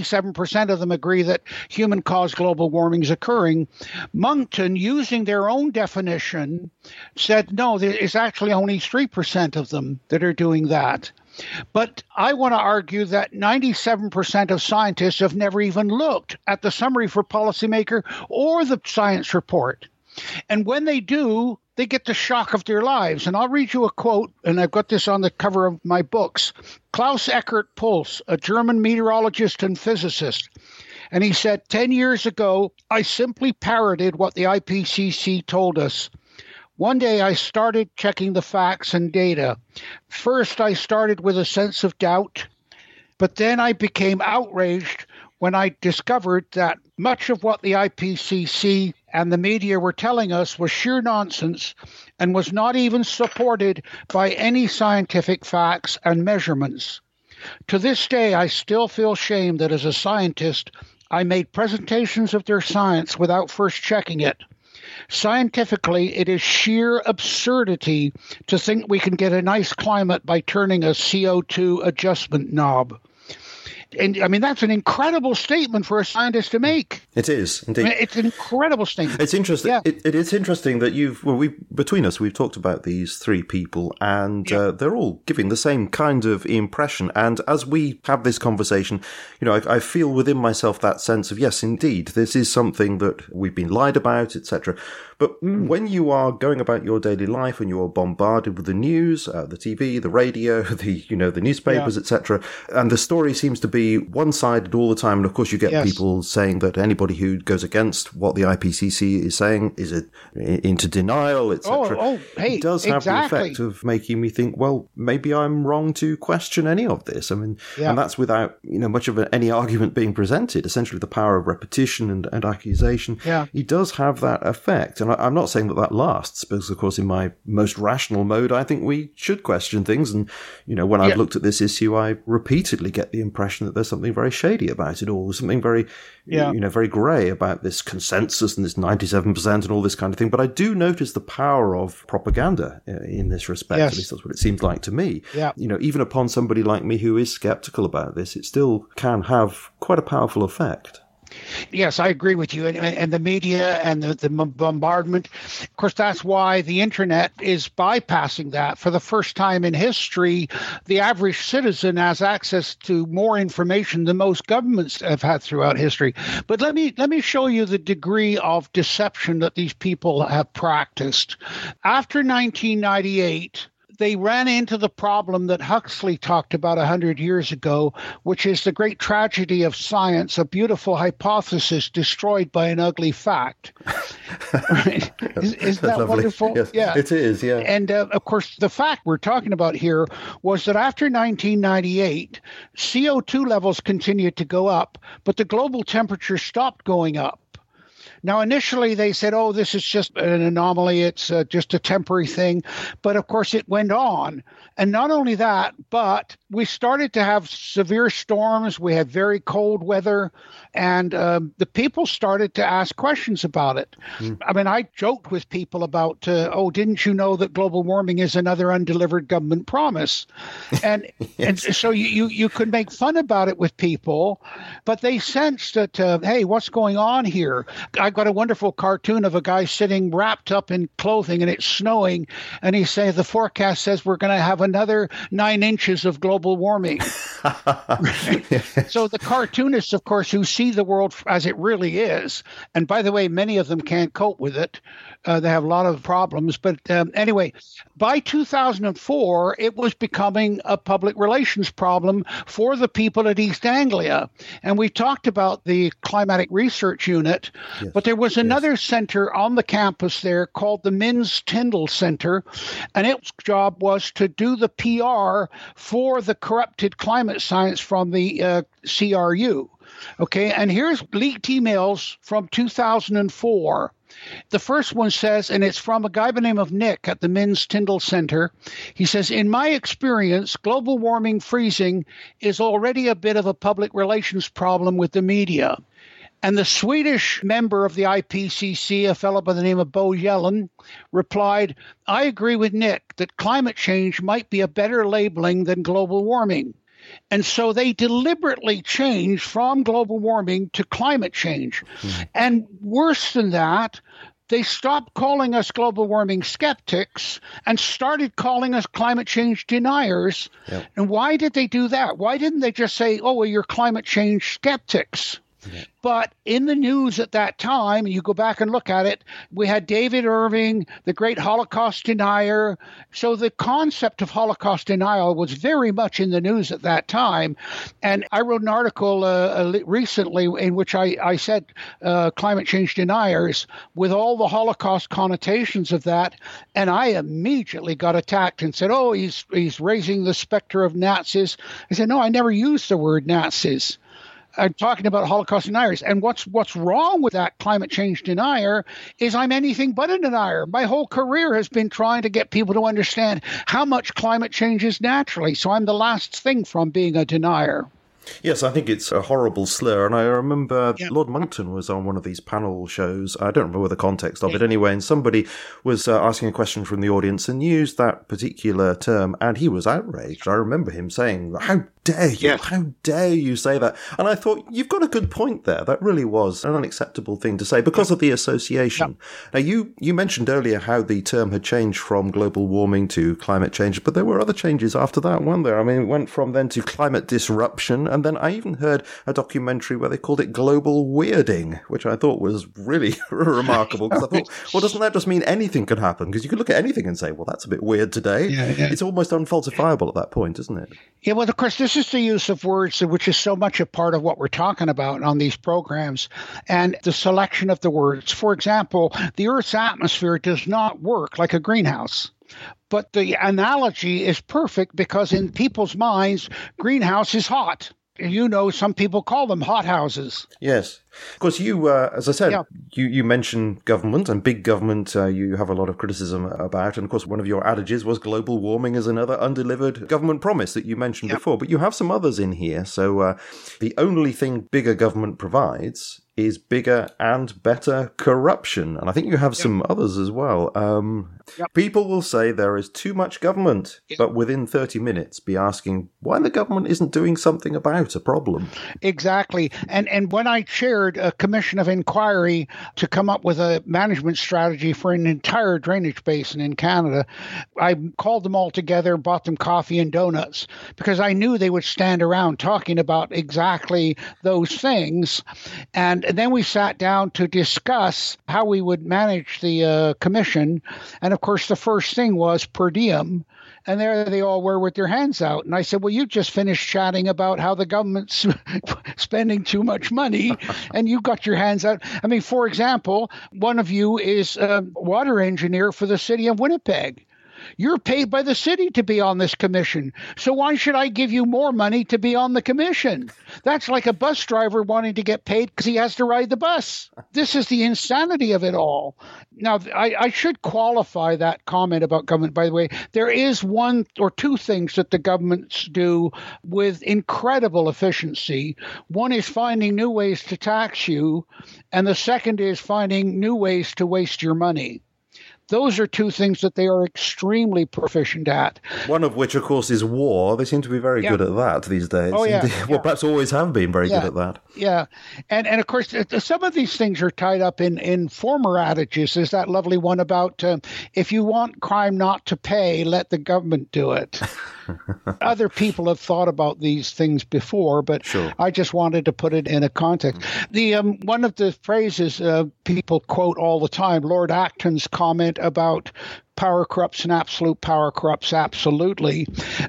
97% of them agree that human-caused global warming is occurring. Monckton, using their own definition, said, no, there is actually only 3% of them that are doing that. But I want to argue that 97% of scientists have never even looked at the Summary for Policymaker or the science report. And when they do, they get the shock of their lives. And I'll read you a quote, and I've got this on the cover of my books. Klaus Eckert Puls, a German meteorologist and physicist. And he said, 10 years ago, I simply parroted what the IPCC told us. One day I started checking the facts and data. First, I started with a sense of doubt, but then I became outraged when I discovered that much of what the IPCC and the media were telling us was sheer nonsense and was not even supported by any scientific facts and measurements. To this day, I still feel shame that as a scientist, I made presentations of their science without first checking it. Scientifically, it is sheer absurdity to think we can get a nice climate by turning a CO2 adjustment knob. And I mean, that's an incredible statement for a scientist to make. It is, indeed. I mean, it's an incredible statement. It's interesting. Yeah. It is interesting that between us, we've talked about these three people, and they're all giving the same kind of impression. And as we have this conversation, I feel within myself that sense of, yes, indeed, this is something that we've been lied about, etc. But when you are going about your daily life and you are bombarded with the news, the TV, the radio, the newspapers, etc., and the story seems to be one-sided all the time, and of course you get people saying that anybody who goes against what the IPCC is saying is into denial, etc. It does have the effect of making me think, well, maybe I'm wrong to question any of this. I mean, and that's without much of any argument being presented. Essentially, the power of repetition and accusation. It does have that effect. And I'm not saying that lasts, because, of course, in my most rational mode, I think we should question things. And, when I've looked at this issue, I repeatedly get the impression that there's something very shady about it all. There's something very, very grey about this consensus and this 97% and all this kind of thing. But I do notice the power of propaganda in this respect. At least that's what it seems like to me. Even upon somebody like me who is skeptical about this, it still can have quite a powerful effect. Yes, I agree with you. And the media and the bombardment, of course, that's why the internet is bypassing that. For the first time in history, the average citizen has access to more information than most governments have had throughout history. But let me show you the degree of deception that these people have practiced. After 1998, they ran into the problem that Huxley talked about 100 years ago, which is the great tragedy of science, a beautiful hypothesis destroyed by an ugly fact. Right? Isn't that lovely. Wonderful? Yes, it is, yeah. And, of course, the fact we're talking about here was that after 1998, CO2 levels continued to go up, but the global temperature stopped going up. Now, initially they said, oh, this is just an anomaly. It's just a temporary thing. But of course, it went on. And not only that, but we started to have severe storms. We had very cold weather. And the people started to ask questions about it. I mean, I joked with people about, didn't you know that global warming is another undelivered government promise? And and so you could make fun about it with people, but they sensed that, hey, what's going on here? I got a wonderful cartoon of a guy sitting wrapped up in clothing and it's snowing. And he says, the forecast says we're going to have another 9 inches of global warming. So the cartoonists, of course, who see the world as it really is, and by the way, many of them can't cope with it. They have a lot of problems. But anyway, by 2004, it was becoming a public relations problem for the people at East Anglia. And we talked about the Climatic Research Unit, yes. But there was another center on the campus there called the Minns Tyndall Center, and its job was to do the PR for the corrupted climate science from the CRU. Okay, and here's leaked emails from 2004. The first one says, and it's from a guy by the name of Nick at the Minns Tyndall Center. He says, in my experience, global warming freezing is already a bit of a public relations problem with the media. And the Swedish member of the IPCC, a fellow by the name of Bo Yellen, replied, I agree with Nick that climate change might be a better labeling than global warming. And so they deliberately changed from global warming to climate change. And worse than that, they stopped calling us global warming skeptics and started calling us climate change deniers. Yep. And why did they do that? Why didn't they just say, oh, well, you're climate change skeptics? Yeah. But in the news at that time, you go back and look at it, we had David Irving, the great Holocaust denier. So the concept of Holocaust denial was very much in the news at that time. And I wrote an article recently in which I said climate change deniers with all the Holocaust connotations of that. And I immediately got attacked and said, oh, he's raising the specter of Nazis. I said, no, I never used the word Nazis. I'm talking about Holocaust deniers. And what's wrong with that climate change denier is I'm anything but a denier. My whole career has been trying to get people to understand how much climate change is naturally. So I'm the last thing from being a denier. Yes, I think it's a horrible slur. And I remember Lord Monckton was on one of these panel shows. I don't remember the context of it anyway. And somebody was asking a question from the audience and used that particular term. And he was outraged. I remember him saying, how dare you? Yes. How dare you say that? And I thought, you've got a good point there. That really was an unacceptable thing to say because of the association. Now, you mentioned earlier how the term had changed from global warming to climate change, but there were other changes after that, weren't there? I mean, it went from then to climate disruption. And then I even heard a documentary where they called it global weirding, which I thought was really remarkable because I thought, well, doesn't that just mean anything can happen? Because you could look at anything and say, well, that's a bit weird today. It's almost unfalsifiable at that point, isn't it? Yeah, well, of course, this is the use of words, which is so much a part of what we're talking about on these programs, and the selection of the words. For example, the Earth's atmosphere does not work like a greenhouse. But the analogy is perfect because in people's minds, greenhouse is hot. You know, some people call them hothouses. Yes. Of course, you, as I said, you mentioned government, and big government you have a lot of criticism about. And of course, one of your adages was global warming is another undelivered government promise that you mentioned before. But you have some others in here. So the only thing bigger government provides is bigger and better corruption. And I think you have some others as well. People will say there is too much government, but within 30 minutes be asking why the government isn't doing something about a problem. Exactly. And when I chaired a commission of inquiry to come up with a management strategy for an entire drainage basin in Canada, I called them all together, bought them coffee and donuts, because I knew they would stand around talking about exactly those things. And then we sat down to discuss how we would manage the commission. And of course, the first thing was per diem. And there they all were with their hands out. And I said, well, you just finished chatting about how the government's spending too much money, and you got your hands out. I mean, for example, one of you is a water engineer for the city of Winnipeg. You're paid by the city to be on this commission. So why should I give you more money to be on the commission? That's like a bus driver wanting to get paid because he has to ride the bus. This is the insanity of it all. Now, I should qualify that comment about government, by the way. There is one or two things that the governments do with incredible efficiency. One is finding new ways to tax you, and the second is finding new ways to waste your money. Those are two things that they are extremely proficient at. One of which, of course, is war. They seem to be very good at that these days. Oh, yeah. Well, perhaps always have been very good at that. Yeah. And of course, some of these things are tied up in former adages. There's that lovely one about if you want crime not to pay, let the government do it. Other people have thought about these things before, but sure. I just wanted to put it in a context. The one of the phrases people quote all the time, Lord Acton's comment about power corrupts and absolute power corrupts absolutely.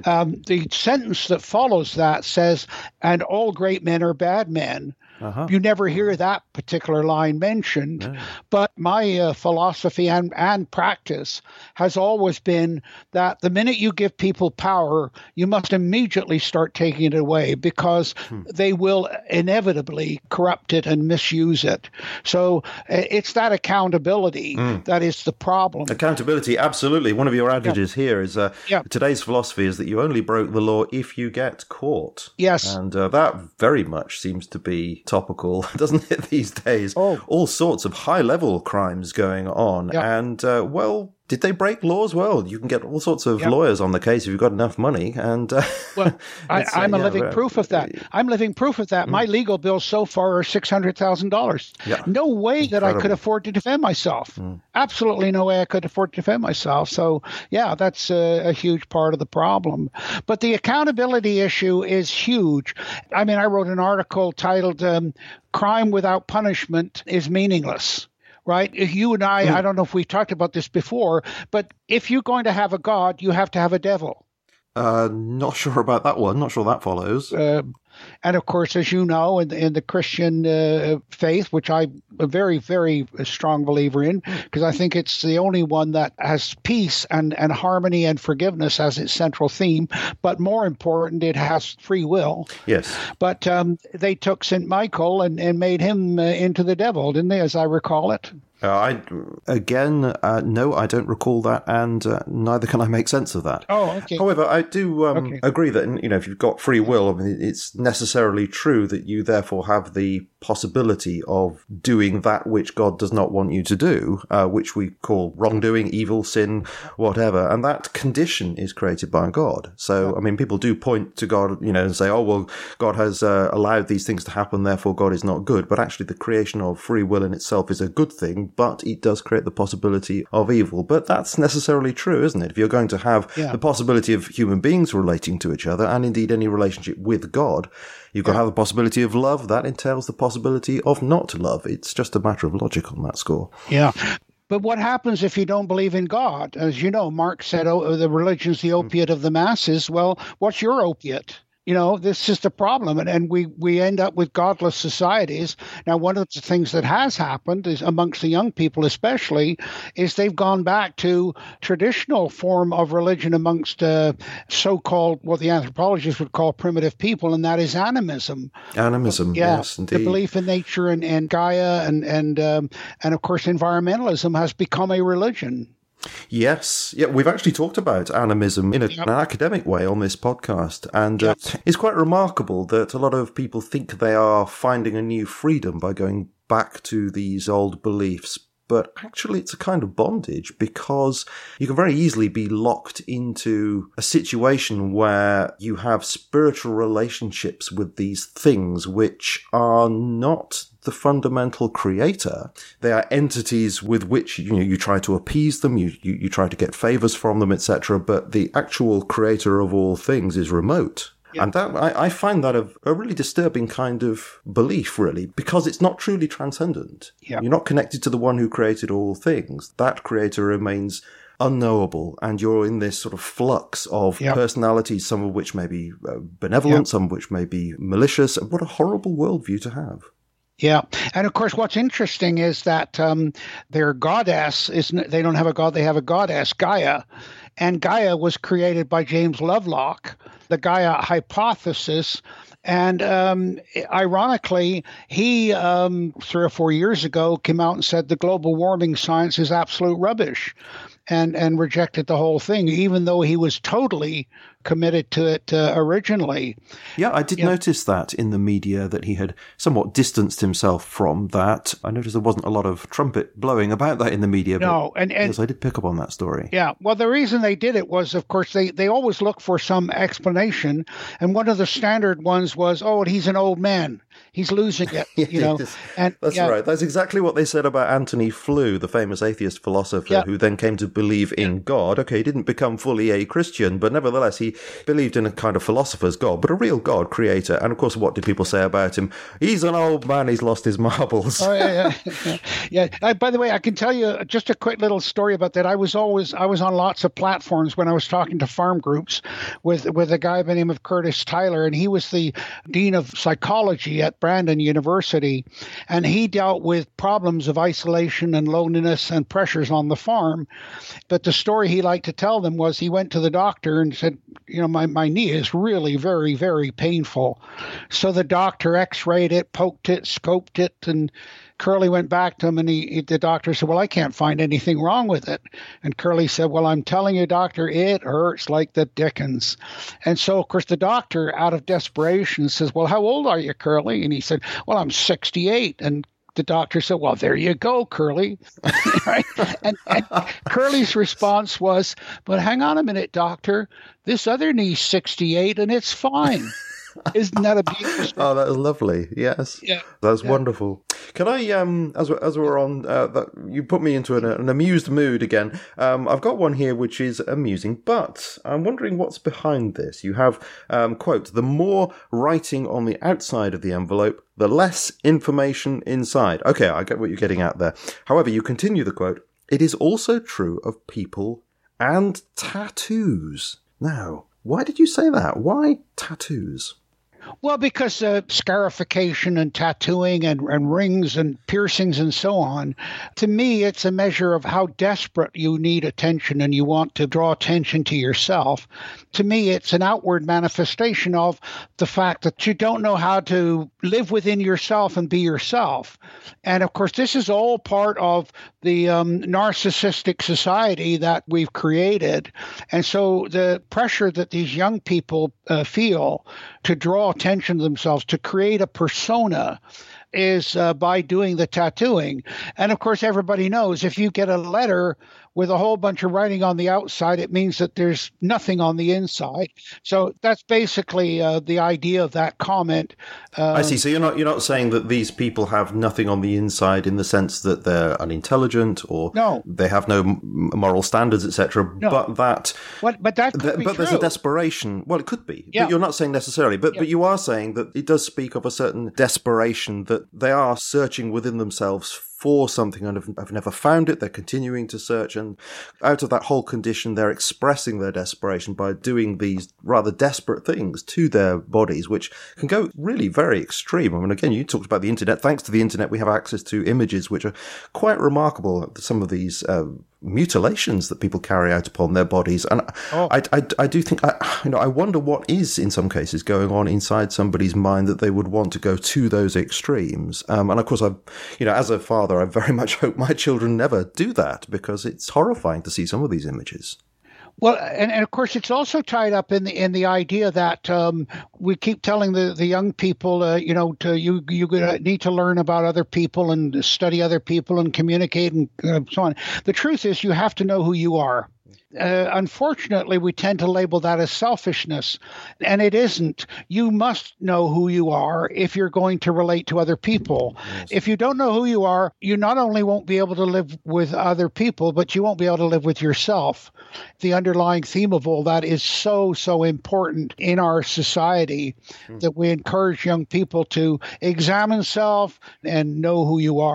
The sentence that follows that says, and all great men are bad men. Uh-huh. You never hear that particular line mentioned, no. But my philosophy and practice has always been that the minute you give people power, you must immediately start taking it away because they will inevitably corrupt it and misuse it. So it's that accountability that is the problem. Accountability, absolutely. One of your adages here is today's philosophy is that you only broke the law if you get caught. Yes. And that very much seems to be topical, doesn't it, these days? Oh. All sorts of high-level crimes going on. Yep. And, did they break laws? Well, you can get all sorts of lawyers on the case if you've got enough money. And well, I'm a living proof of that. I'm living proof of that. My legal bills so far are $600,000. Yeah. No way that I could afford to defend myself. Absolutely no way I could afford to defend myself. So, that's a huge part of the problem. But the accountability issue is huge. I mean, I wrote an article titled Crime Without Punishment is Meaningless. Right? You and I don't know if we talked about this before, but if you're going to have a God, you have to have a devil. Not sure about that one. Not sure that follows. And of course, as you know, in the Christian faith, which I'm a very, very strong believer in, because I think it's the only one that has peace and harmony and forgiveness as its central theme. But more important, it has free will. Yes. But they took St. Michael and made him into the devil, didn't they, as I recall it? No, I don't recall that, and neither can I make sense of that. Oh, okay. However, I do agree that if you've got free will, I mean, it's necessarily true that you therefore have the possibility of doing that which God does not want you to do, which we call wrongdoing, evil, sin, whatever, and that condition is created by God. So, I mean, people do point to God, and say, oh, well, God has allowed these things to happen, therefore God is not good. But actually, the creation of free will in itself is a good thing, but it does create the possibility of evil. But that's necessarily true, isn't it? If you're going to have the possibility of human beings relating to each other, and indeed any relationship with God, you've got to have the possibility of love. That entails the possibility of not love. It's just a matter of logic on that score. Yeah. But what happens if you don't believe in God? As you know, Marx said, the religion's the opiate of the masses. Well, what's your opiate? This is the problem. And we end up with godless societies. Now, one of the things that has happened is amongst the young people especially is they've gone back to traditional form of religion amongst so-called, what the anthropologists would call primitive people, and that is animism. Animism, yes, indeed. The belief in nature and Gaia and of course environmentalism has become a religion. Yes. Yeah, we've actually talked about animism in an academic way on this podcast. And it's quite remarkable that a lot of people think they are finding a new freedom by going back to these old beliefs. But actually, it's a kind of bondage because you can very easily be locked into a situation where you have spiritual relationships with these things which are not the fundamental creator. They are entities with which you try to appease them, you try to get favors from them, etc. But the actual creator of all things is remote. And that I find that a really disturbing kind of belief, really, because it's not truly transcendent. You're not connected to the one who created all things. That creator remains unknowable, and you're in this sort of flux of personalities, some of which may be benevolent, some of which may be malicious. What a horrible worldview to have. Yeah. And of course, what's interesting is that their goddess they don't have a god, they have a goddess, Gaia. And Gaia was created by James Lovelock, the Gaia hypothesis. And ironically, he 3 or 4 years ago came out and said the global warming science is absolute rubbish, and rejected the whole thing, even though he was totally committed to it originally. Yeah, I did notice that in the media, that he had somewhat distanced himself from that. I noticed there wasn't a lot of trumpet blowing about that in the media. No, and yes, I did pick up on that story. Yeah, well, the reason they did it was, of course, they always look for some explanation, and one of the standard ones was, oh, he's an old man. He's losing it, you know. And that's right. That's exactly what they said about Antony Flew, the famous atheist philosopher who then came to believe in God. Okay, he didn't become fully a Christian, but nevertheless, he believed in a kind of philosopher's God, but a real God, creator. And of course, what did people say about him? He's an old man. He's lost his marbles. Oh, yeah. By the way, I can tell you just a quick little story about that. I was on lots of platforms when I was talking to farm groups with a guy by the name of Curtis Tyler, and he was the dean of psychology at Brandon University, and he dealt with problems of isolation and loneliness and pressures on the farm. But the story he liked to tell them was he went to the doctor and said, you know, my knee is really very, very painful. So the doctor x-rayed it, poked it, scoped it, and Curly went back to him, and the doctor said, well, I can't find anything wrong with it. And Curly said, well, I'm telling you, doctor, it hurts like the dickens. And so, of course, the doctor, out of desperation, says, well, how old are you, Curly? And he said, well, I'm 68. And the doctor said, well, there you go, Curly. Right? And Curly's response was, but hang on a minute, doctor. This other knee's 68 and it's fine. Isn't that a beautiful story? Oh, that is lovely. Yes. Yeah. That's wonderful. Can I, as we're on, you put me into an amused mood again. I've got one here which is amusing, but I'm wondering what's behind this. You have, quote, the more writing on the outside of the envelope, the less information inside. Okay, I get what you're getting at there. However, you continue the quote, it is also true of people and tattoos. Now, why did you say that? Why tattoos? Well, because scarification and tattooing and rings and piercings and so on, to me, it's a measure of how desperate you need attention and you want to draw attention to yourself. To me, it's an outward manifestation of the fact that you don't know how to live within yourself and be yourself. And of course, this is all part of the narcissistic society that we've created. And so the pressure that these young people feel to draw attention to themselves, to create a persona, is by doing the tattooing. And of course, everybody knows if you get a letter with a whole bunch of writing on the outside, it means that there's nothing on the inside. So that's basically the idea of that comment. I see. So you're not saying that these people have nothing on the inside in the sense that they're unintelligent or they have no moral standards, etc. No. But that could be true. There's a desperation. Well, it could be. Yeah. But you're not saying necessarily. But you are saying that it does speak of a certain desperation, that they are searching within themselves for something and have never found it. They're continuing to search, and out of that whole condition, they're expressing their desperation by doing these rather desperate things to their bodies, which can go really very extreme. I mean, again, you talked about the internet. Thanks to the internet, we have access to images which are quite remarkable. Some of these mutilations that people carry out upon their bodies, and I do think I wonder what is in some cases going on inside somebody's mind that they would want to go to those extremes. And of course, as a father, I very much hope my children never do that, because it's horrifying to see some of these images. Well, and of course, it's also tied up in the idea that we keep telling the young people, you need to learn about other people and study other people and communicate and so on. The truth is, you have to know who you are. Unfortunately, we tend to label that as selfishness, and it isn't. You must know who you are if you're going to relate to other people. Yes. If you don't know who you are, you not only won't be able to live with other people, but you won't be able to live with yourself. The underlying theme of all that is so, so important in our society that we encourage young people to examine self and know who you are.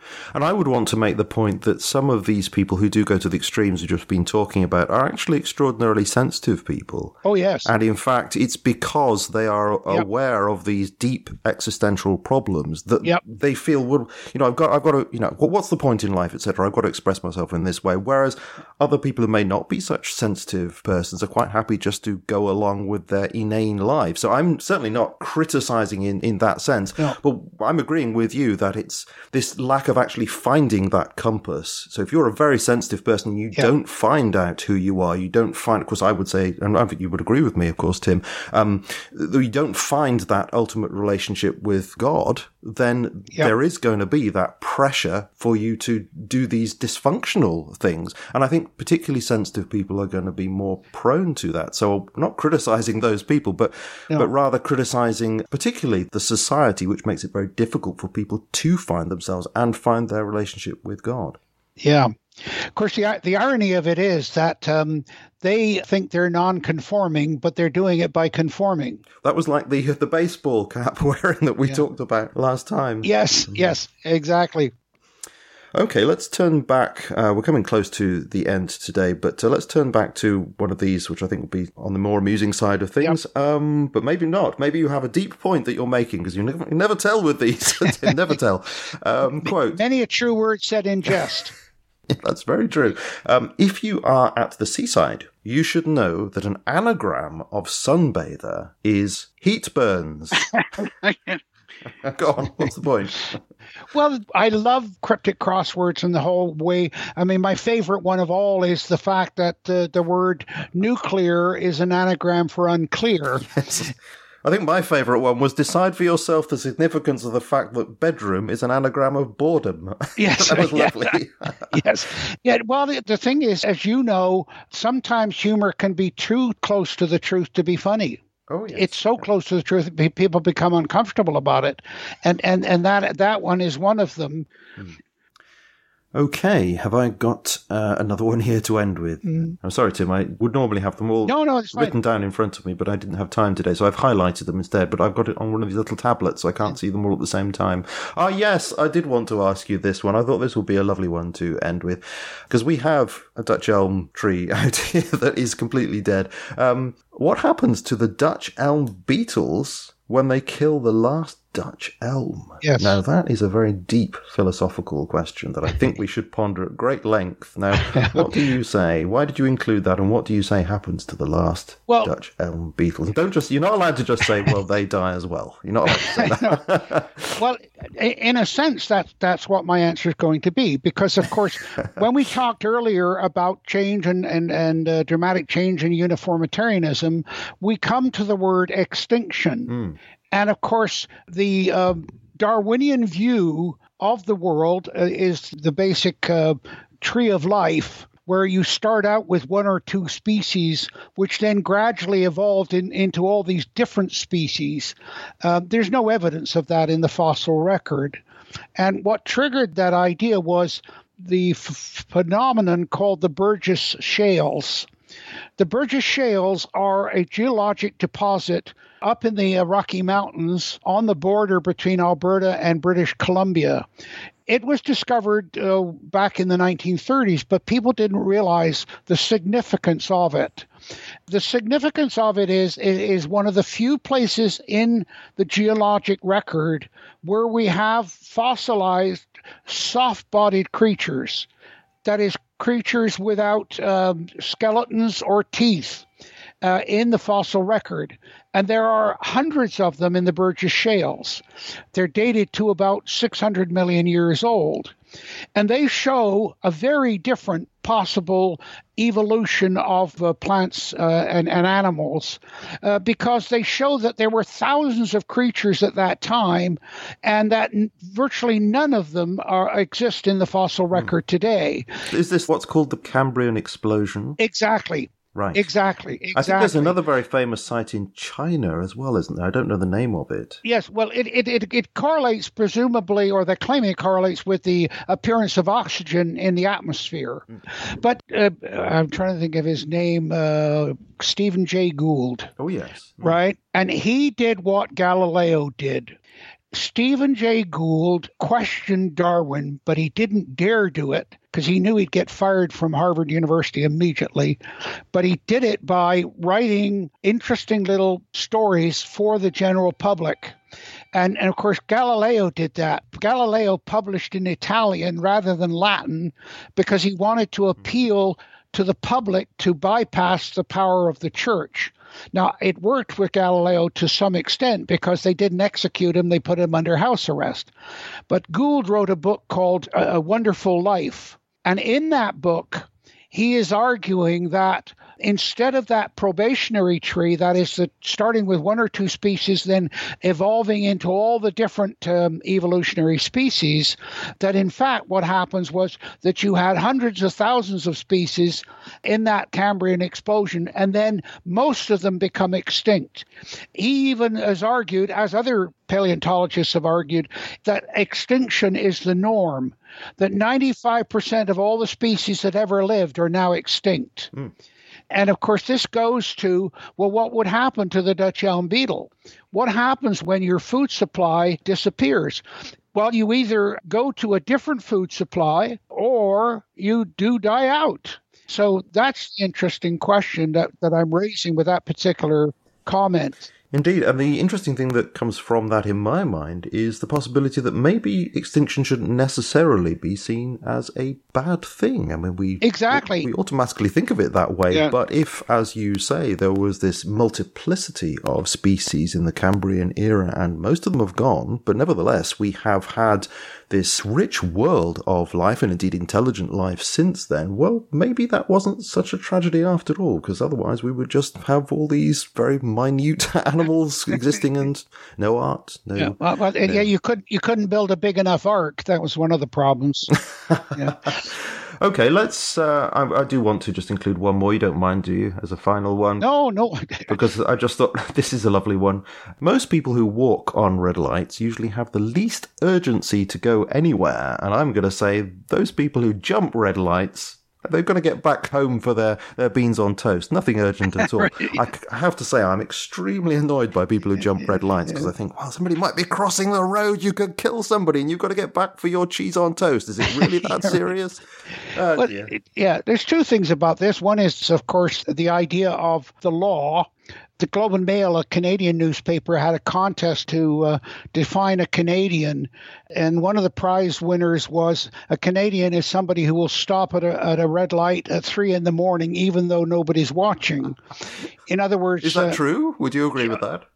And I would want to make the point that some of these people who do go to the extremes we've just been talking about are actually extraordinarily sensitive people. Oh, yes. And in fact, it's because they are aware of these deep existential problems that they feel, well, I've got to, what's the point in life, etc. I've got to express myself in this way. Whereas other people who may not be such sensitive persons are quite happy just to go along with their inane lives. So I'm certainly not criticizing in that sense, but I'm agreeing with you that it's this lack of actually finding that compass. So if you're a very sensitive person, you don't find out who you are, you don't find, of course, I would say, and I think you would agree with me, of course, Tim, you don't find that ultimate relationship with God, then there is going to be that pressure for you to do these dysfunctional things. And I think particularly sensitive people are going to be more prone to that. So I'm not criticizing those people, but rather criticizing particularly the society, which makes it very difficult for people to find themselves and find their relationship with God. Yeah. Of course, the irony of it is that they think they're non-conforming, but they're doing it by conforming. That was like the baseball cap wearing that we talked about last time. Yes, exactly. Okay, let's turn back. We're coming close to the end today, but let's turn back to one of these, which I think will be on the more amusing side of things. But maybe not. Maybe you have a deep point that you're making, because you never tell with these. Never tell. Quote. Many a true word said in jest. That's very true. If you are at the seaside, you should know that an anagram of sunbather is heat burns. Go on, what's the point? Well, I love cryptic crosswords in the whole way. I mean, my favorite one of all is the fact that the word nuclear is an anagram for unclear. Yes. I think my favourite one was decide for yourself the significance of the fact that bedroom is an anagram of boredom. Yes. That was lovely. Yes. Yeah, well, the thing is, as you know, sometimes humor can be too close to the truth to be funny. Oh, yes. It's so close to the truth that people become uncomfortable about it. And that one is one of them. Okay, have I got another one here to end with? I'm sorry, Tim, I would normally have them all written down in front of me, but I didn't have time today, so I've highlighted them instead, but I've got it on one of these little tablets, so I can't see them all at the same time. Ah, yes, I did want to ask you this one. I thought this would be a lovely one to end with, because we have a Dutch elm tree out here that is completely dead. What happens to the Dutch elm beetles when they kill the last Dutch elm? Yes. Now, that is a very deep philosophical question that I think we should ponder at great length. Now, what do you say? Why did you include that, and what do you say happens to the last Dutch elm beetles? And you're not allowed to just say, well, they die as well. You're not allowed to say that. Well, in a sense, that's what my answer is going to be, because, of course, when we talked earlier about change and dramatic change in uniformitarianism, we come to the word extinction. And of course, the Darwinian view of the world is the basic tree of life, where you start out with one or two species, which then gradually evolved into all these different species. There's no evidence of that in the fossil record. And what triggered that idea was the phenomenon called the Burgess Shales. The Burgess Shales are a geologic deposit up in the Rocky Mountains on the border between Alberta and British Columbia. It was discovered back in the 1930s, but people didn't realize the significance of it. The significance of it is one of the few places in the geologic record where we have fossilized soft-bodied creatures. That is, creatures without skeletons or teeth in the fossil record. And there are hundreds of them in the Burgess Shales. They're dated to about 600 million years old. And they show a very different possible evolution of plants and animals because they show that there were thousands of creatures at that time and that virtually none of them exist in the fossil record today. Is this what's called the Cambrian explosion? Exactly. Right. Exactly. I think there's another very famous site in China as well, isn't there? I don't know the name of it. Yes, well, it correlates presumably, or they're claiming it correlates with the appearance of oxygen in the atmosphere. But I'm trying to think of his name, Stephen Jay Gould. Oh, yes. Right? And he did what Galileo did. Stephen Jay Gould questioned Darwin, but he didn't dare do it because he knew he'd get fired from Harvard University immediately. But he did it by writing interesting little stories for the general public. And of course, Galileo did that. Galileo published in Italian rather than Latin because he wanted to appeal to the public to bypass the power of the church. Now, it worked with Galileo to some extent because they didn't execute him. They put him under house arrest. But Gould wrote a book called A Wonderful Life. And in that book, he is arguing that instead of that probationary tree, that is starting with one or two species, then evolving into all the different evolutionary species, that in fact what happens was that you had hundreds of thousands of species in that Cambrian explosion, and then most of them become extinct. He even has argued, as other paleontologists have argued, that extinction is the norm, that 95% of all the species that ever lived are now extinct. And of course, this goes to, well, what would happen to the Dutch elm beetle? What happens when your food supply disappears? Well, you either go to a different food supply or you do die out. So that's the interesting question that I'm raising with that particular comment. Indeed, and the interesting thing that comes from that in my mind is the possibility that maybe extinction shouldn't necessarily be seen as a bad thing. I mean, we automatically think of it that way, yeah. But if, as you say, there was this multiplicity of species in the Cambrian era, and most of them have gone, but nevertheless, we have had this rich world of life, and indeed intelligent life since then, well, maybe that wasn't such a tragedy after all, because otherwise we would just have all these very minute animals existing and no art. Yeah, you couldn't build a big enough ark. That was one of the problems. Yeah. Okay, let's. I do want to just include one more. You don't mind, do you, as a final one? No. Because I just thought this is a lovely one. Most people who walk on red lights usually have the least urgency to go anywhere, and I'm going to say those people who jump red lights, they're going to get back home for their beans on toast. Nothing urgent at all. Right. I have to say I'm extremely annoyed by people who jump red lights because I think, well, somebody might be crossing the road. You could kill somebody and you've got to get back for your cheese on toast. Is it really that serious? There's two things about this. One is, of course, the idea of the law. The Globe and Mail, a Canadian newspaper, had a contest to define a Canadian, and one of the prize winners was a Canadian is somebody who will stop at a red light at 3 a.m, even though nobody's watching. In other words, is that true? Would you agree with that?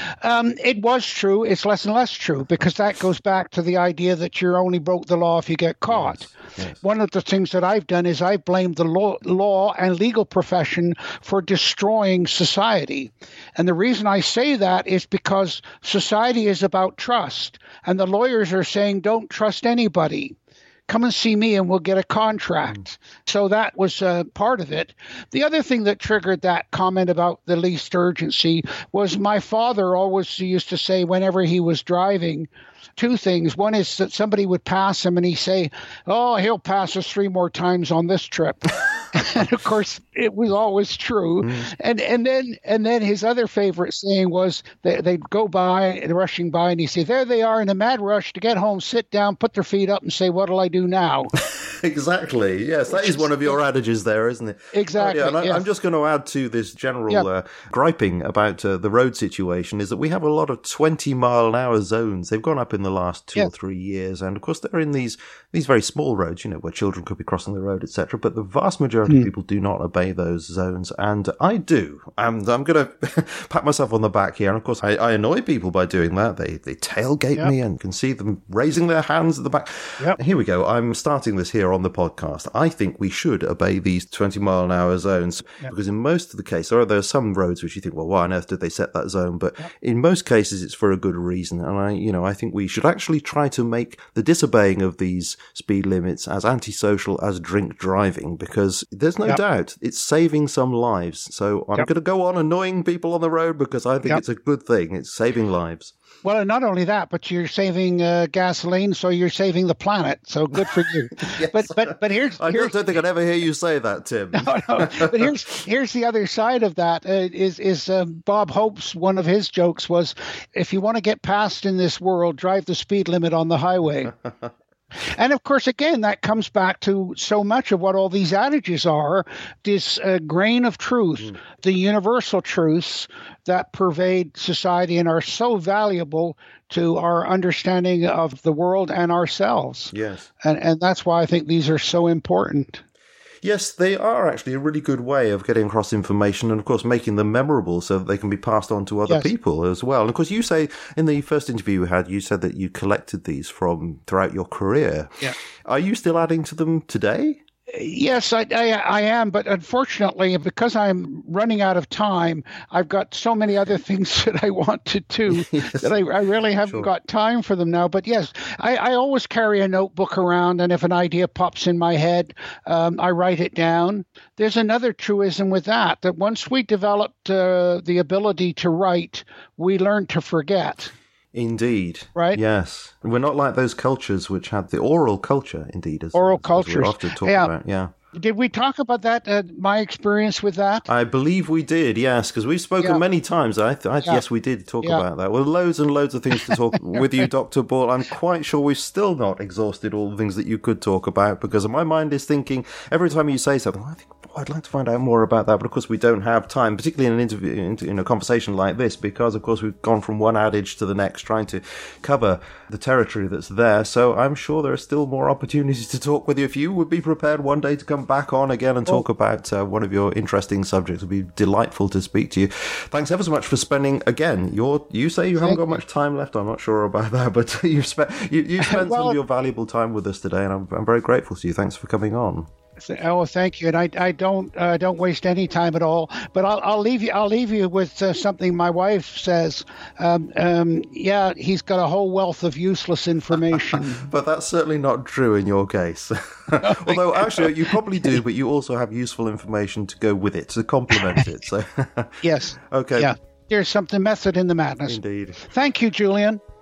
It was true. It's less and less true because that goes back to the idea that you only broke the law if you get caught. Yes. One of the things that I've done is I've blamed the law and legal profession for destroying society. And the reason I say that is because society is about trust. And the lawyers are saying, don't trust anybody. Come and see me and we'll get a contract. So that was part of it. The other thing that triggered that comment about the least urgency was my father always used to say whenever he was driving, two things. One is that somebody would pass him and he'd say, oh, he'll pass us 3 more times on this trip. And of course, it was always true. And then his other favorite saying was they'd go by, rushing by, and he'd say, there they are in a mad rush to get home, sit down, put their feet up and say, what'll I do now? Exactly. Yes, that is one of your adages there, isn't it? Exactly. And I'm just going to add to this general griping about the road situation is that we have a lot of 20-mile-an-hour zones. They've gone up in the last 2 or 3 years. And of course, they're in these very small roads, where children could be crossing the road, etc. But the vast majority of people do not obey those zones. And I do. And I'm going to pat myself on the back here. And of course, I annoy people by doing that. They tailgate me and can see them raising their hands at the back. Yep. Here we go. I'm starting this here on the podcast. I think we should obey these 20-mile-an-hour zones because in most of the cases, there are some roads which you think, well, why on earth did they set that zone? But in most cases, it's for a good reason. And I think we should actually try to make the disobeying of these speed limits as antisocial as drink driving because there's no doubt it's saving some lives. So I'm going to go on annoying people on the road because I think it's a good thing. It's saving lives. Well, and not only that, but you're saving gasoline, so you're saving the planet. So good for you. Yes, but here's I don't think I'd ever hear you say that, Tim. No. But here's the other side of that. Bob Hope's one of his jokes was, if you want to get past in this world, drive the speed limit on the highway. And of course, again, that comes back to so much of what all these adages are, this grain of truth, the universal truths that pervade society and are so valuable to our understanding of the world and ourselves. Yes. And that's why I think these are so important. Yes, they are actually a really good way of getting across information and, of course, making them memorable so that they can be passed on to other people as well. And, of course, you say in the first interview we had, you said that you collected these from throughout your career. Yeah. Are you still adding to them today? Yes, I am, but unfortunately, because I'm running out of time, I've got so many other things that I want to do that I really haven't got time for them now. But yes, I always carry a notebook around, and if an idea pops in my head, I write it down. There's another truism with that once we developed the ability to write, we learn to forget. Indeed. Right? Yes. We're not like those cultures which had the oral culture, indeed. Oral cultures. As we often talk about, yeah. Did we talk about that, my experience with that? I believe we did, yes, because we've spoken many times. Yes, we did talk about that. Well, loads and loads of things to talk with you, Dr. Ball. I'm quite sure we've still not exhausted all the things that you could talk about, because my mind is thinking, every time you say something, I think, I'd like to find out more about that, but of course we don't have time, particularly in an interview, in a conversation like this, because of course we've gone from one adage to the next, trying to cover the territory that's there. So I'm sure there are still more opportunities to talk with you. If you would be prepared one day to come back on again and talk about one of your interesting subjects, it would be delightful to speak to you. Thanks ever so much for spending, again, you say you haven't got much time left. I'm not sure about that, but you spent some of your valuable time with us today, and I'm very grateful to you. Thanks for coming on. Oh, thank you. And I don't waste any time at all. But I'll leave you with something my wife says. Yeah, he's got a whole wealth of useless information. But that's certainly not true in your case. Although actually you probably do, but you also have useful information to go with it, to complement it. So yes. Okay. Yeah. There's something method in the madness. Indeed. Thank you, Julian.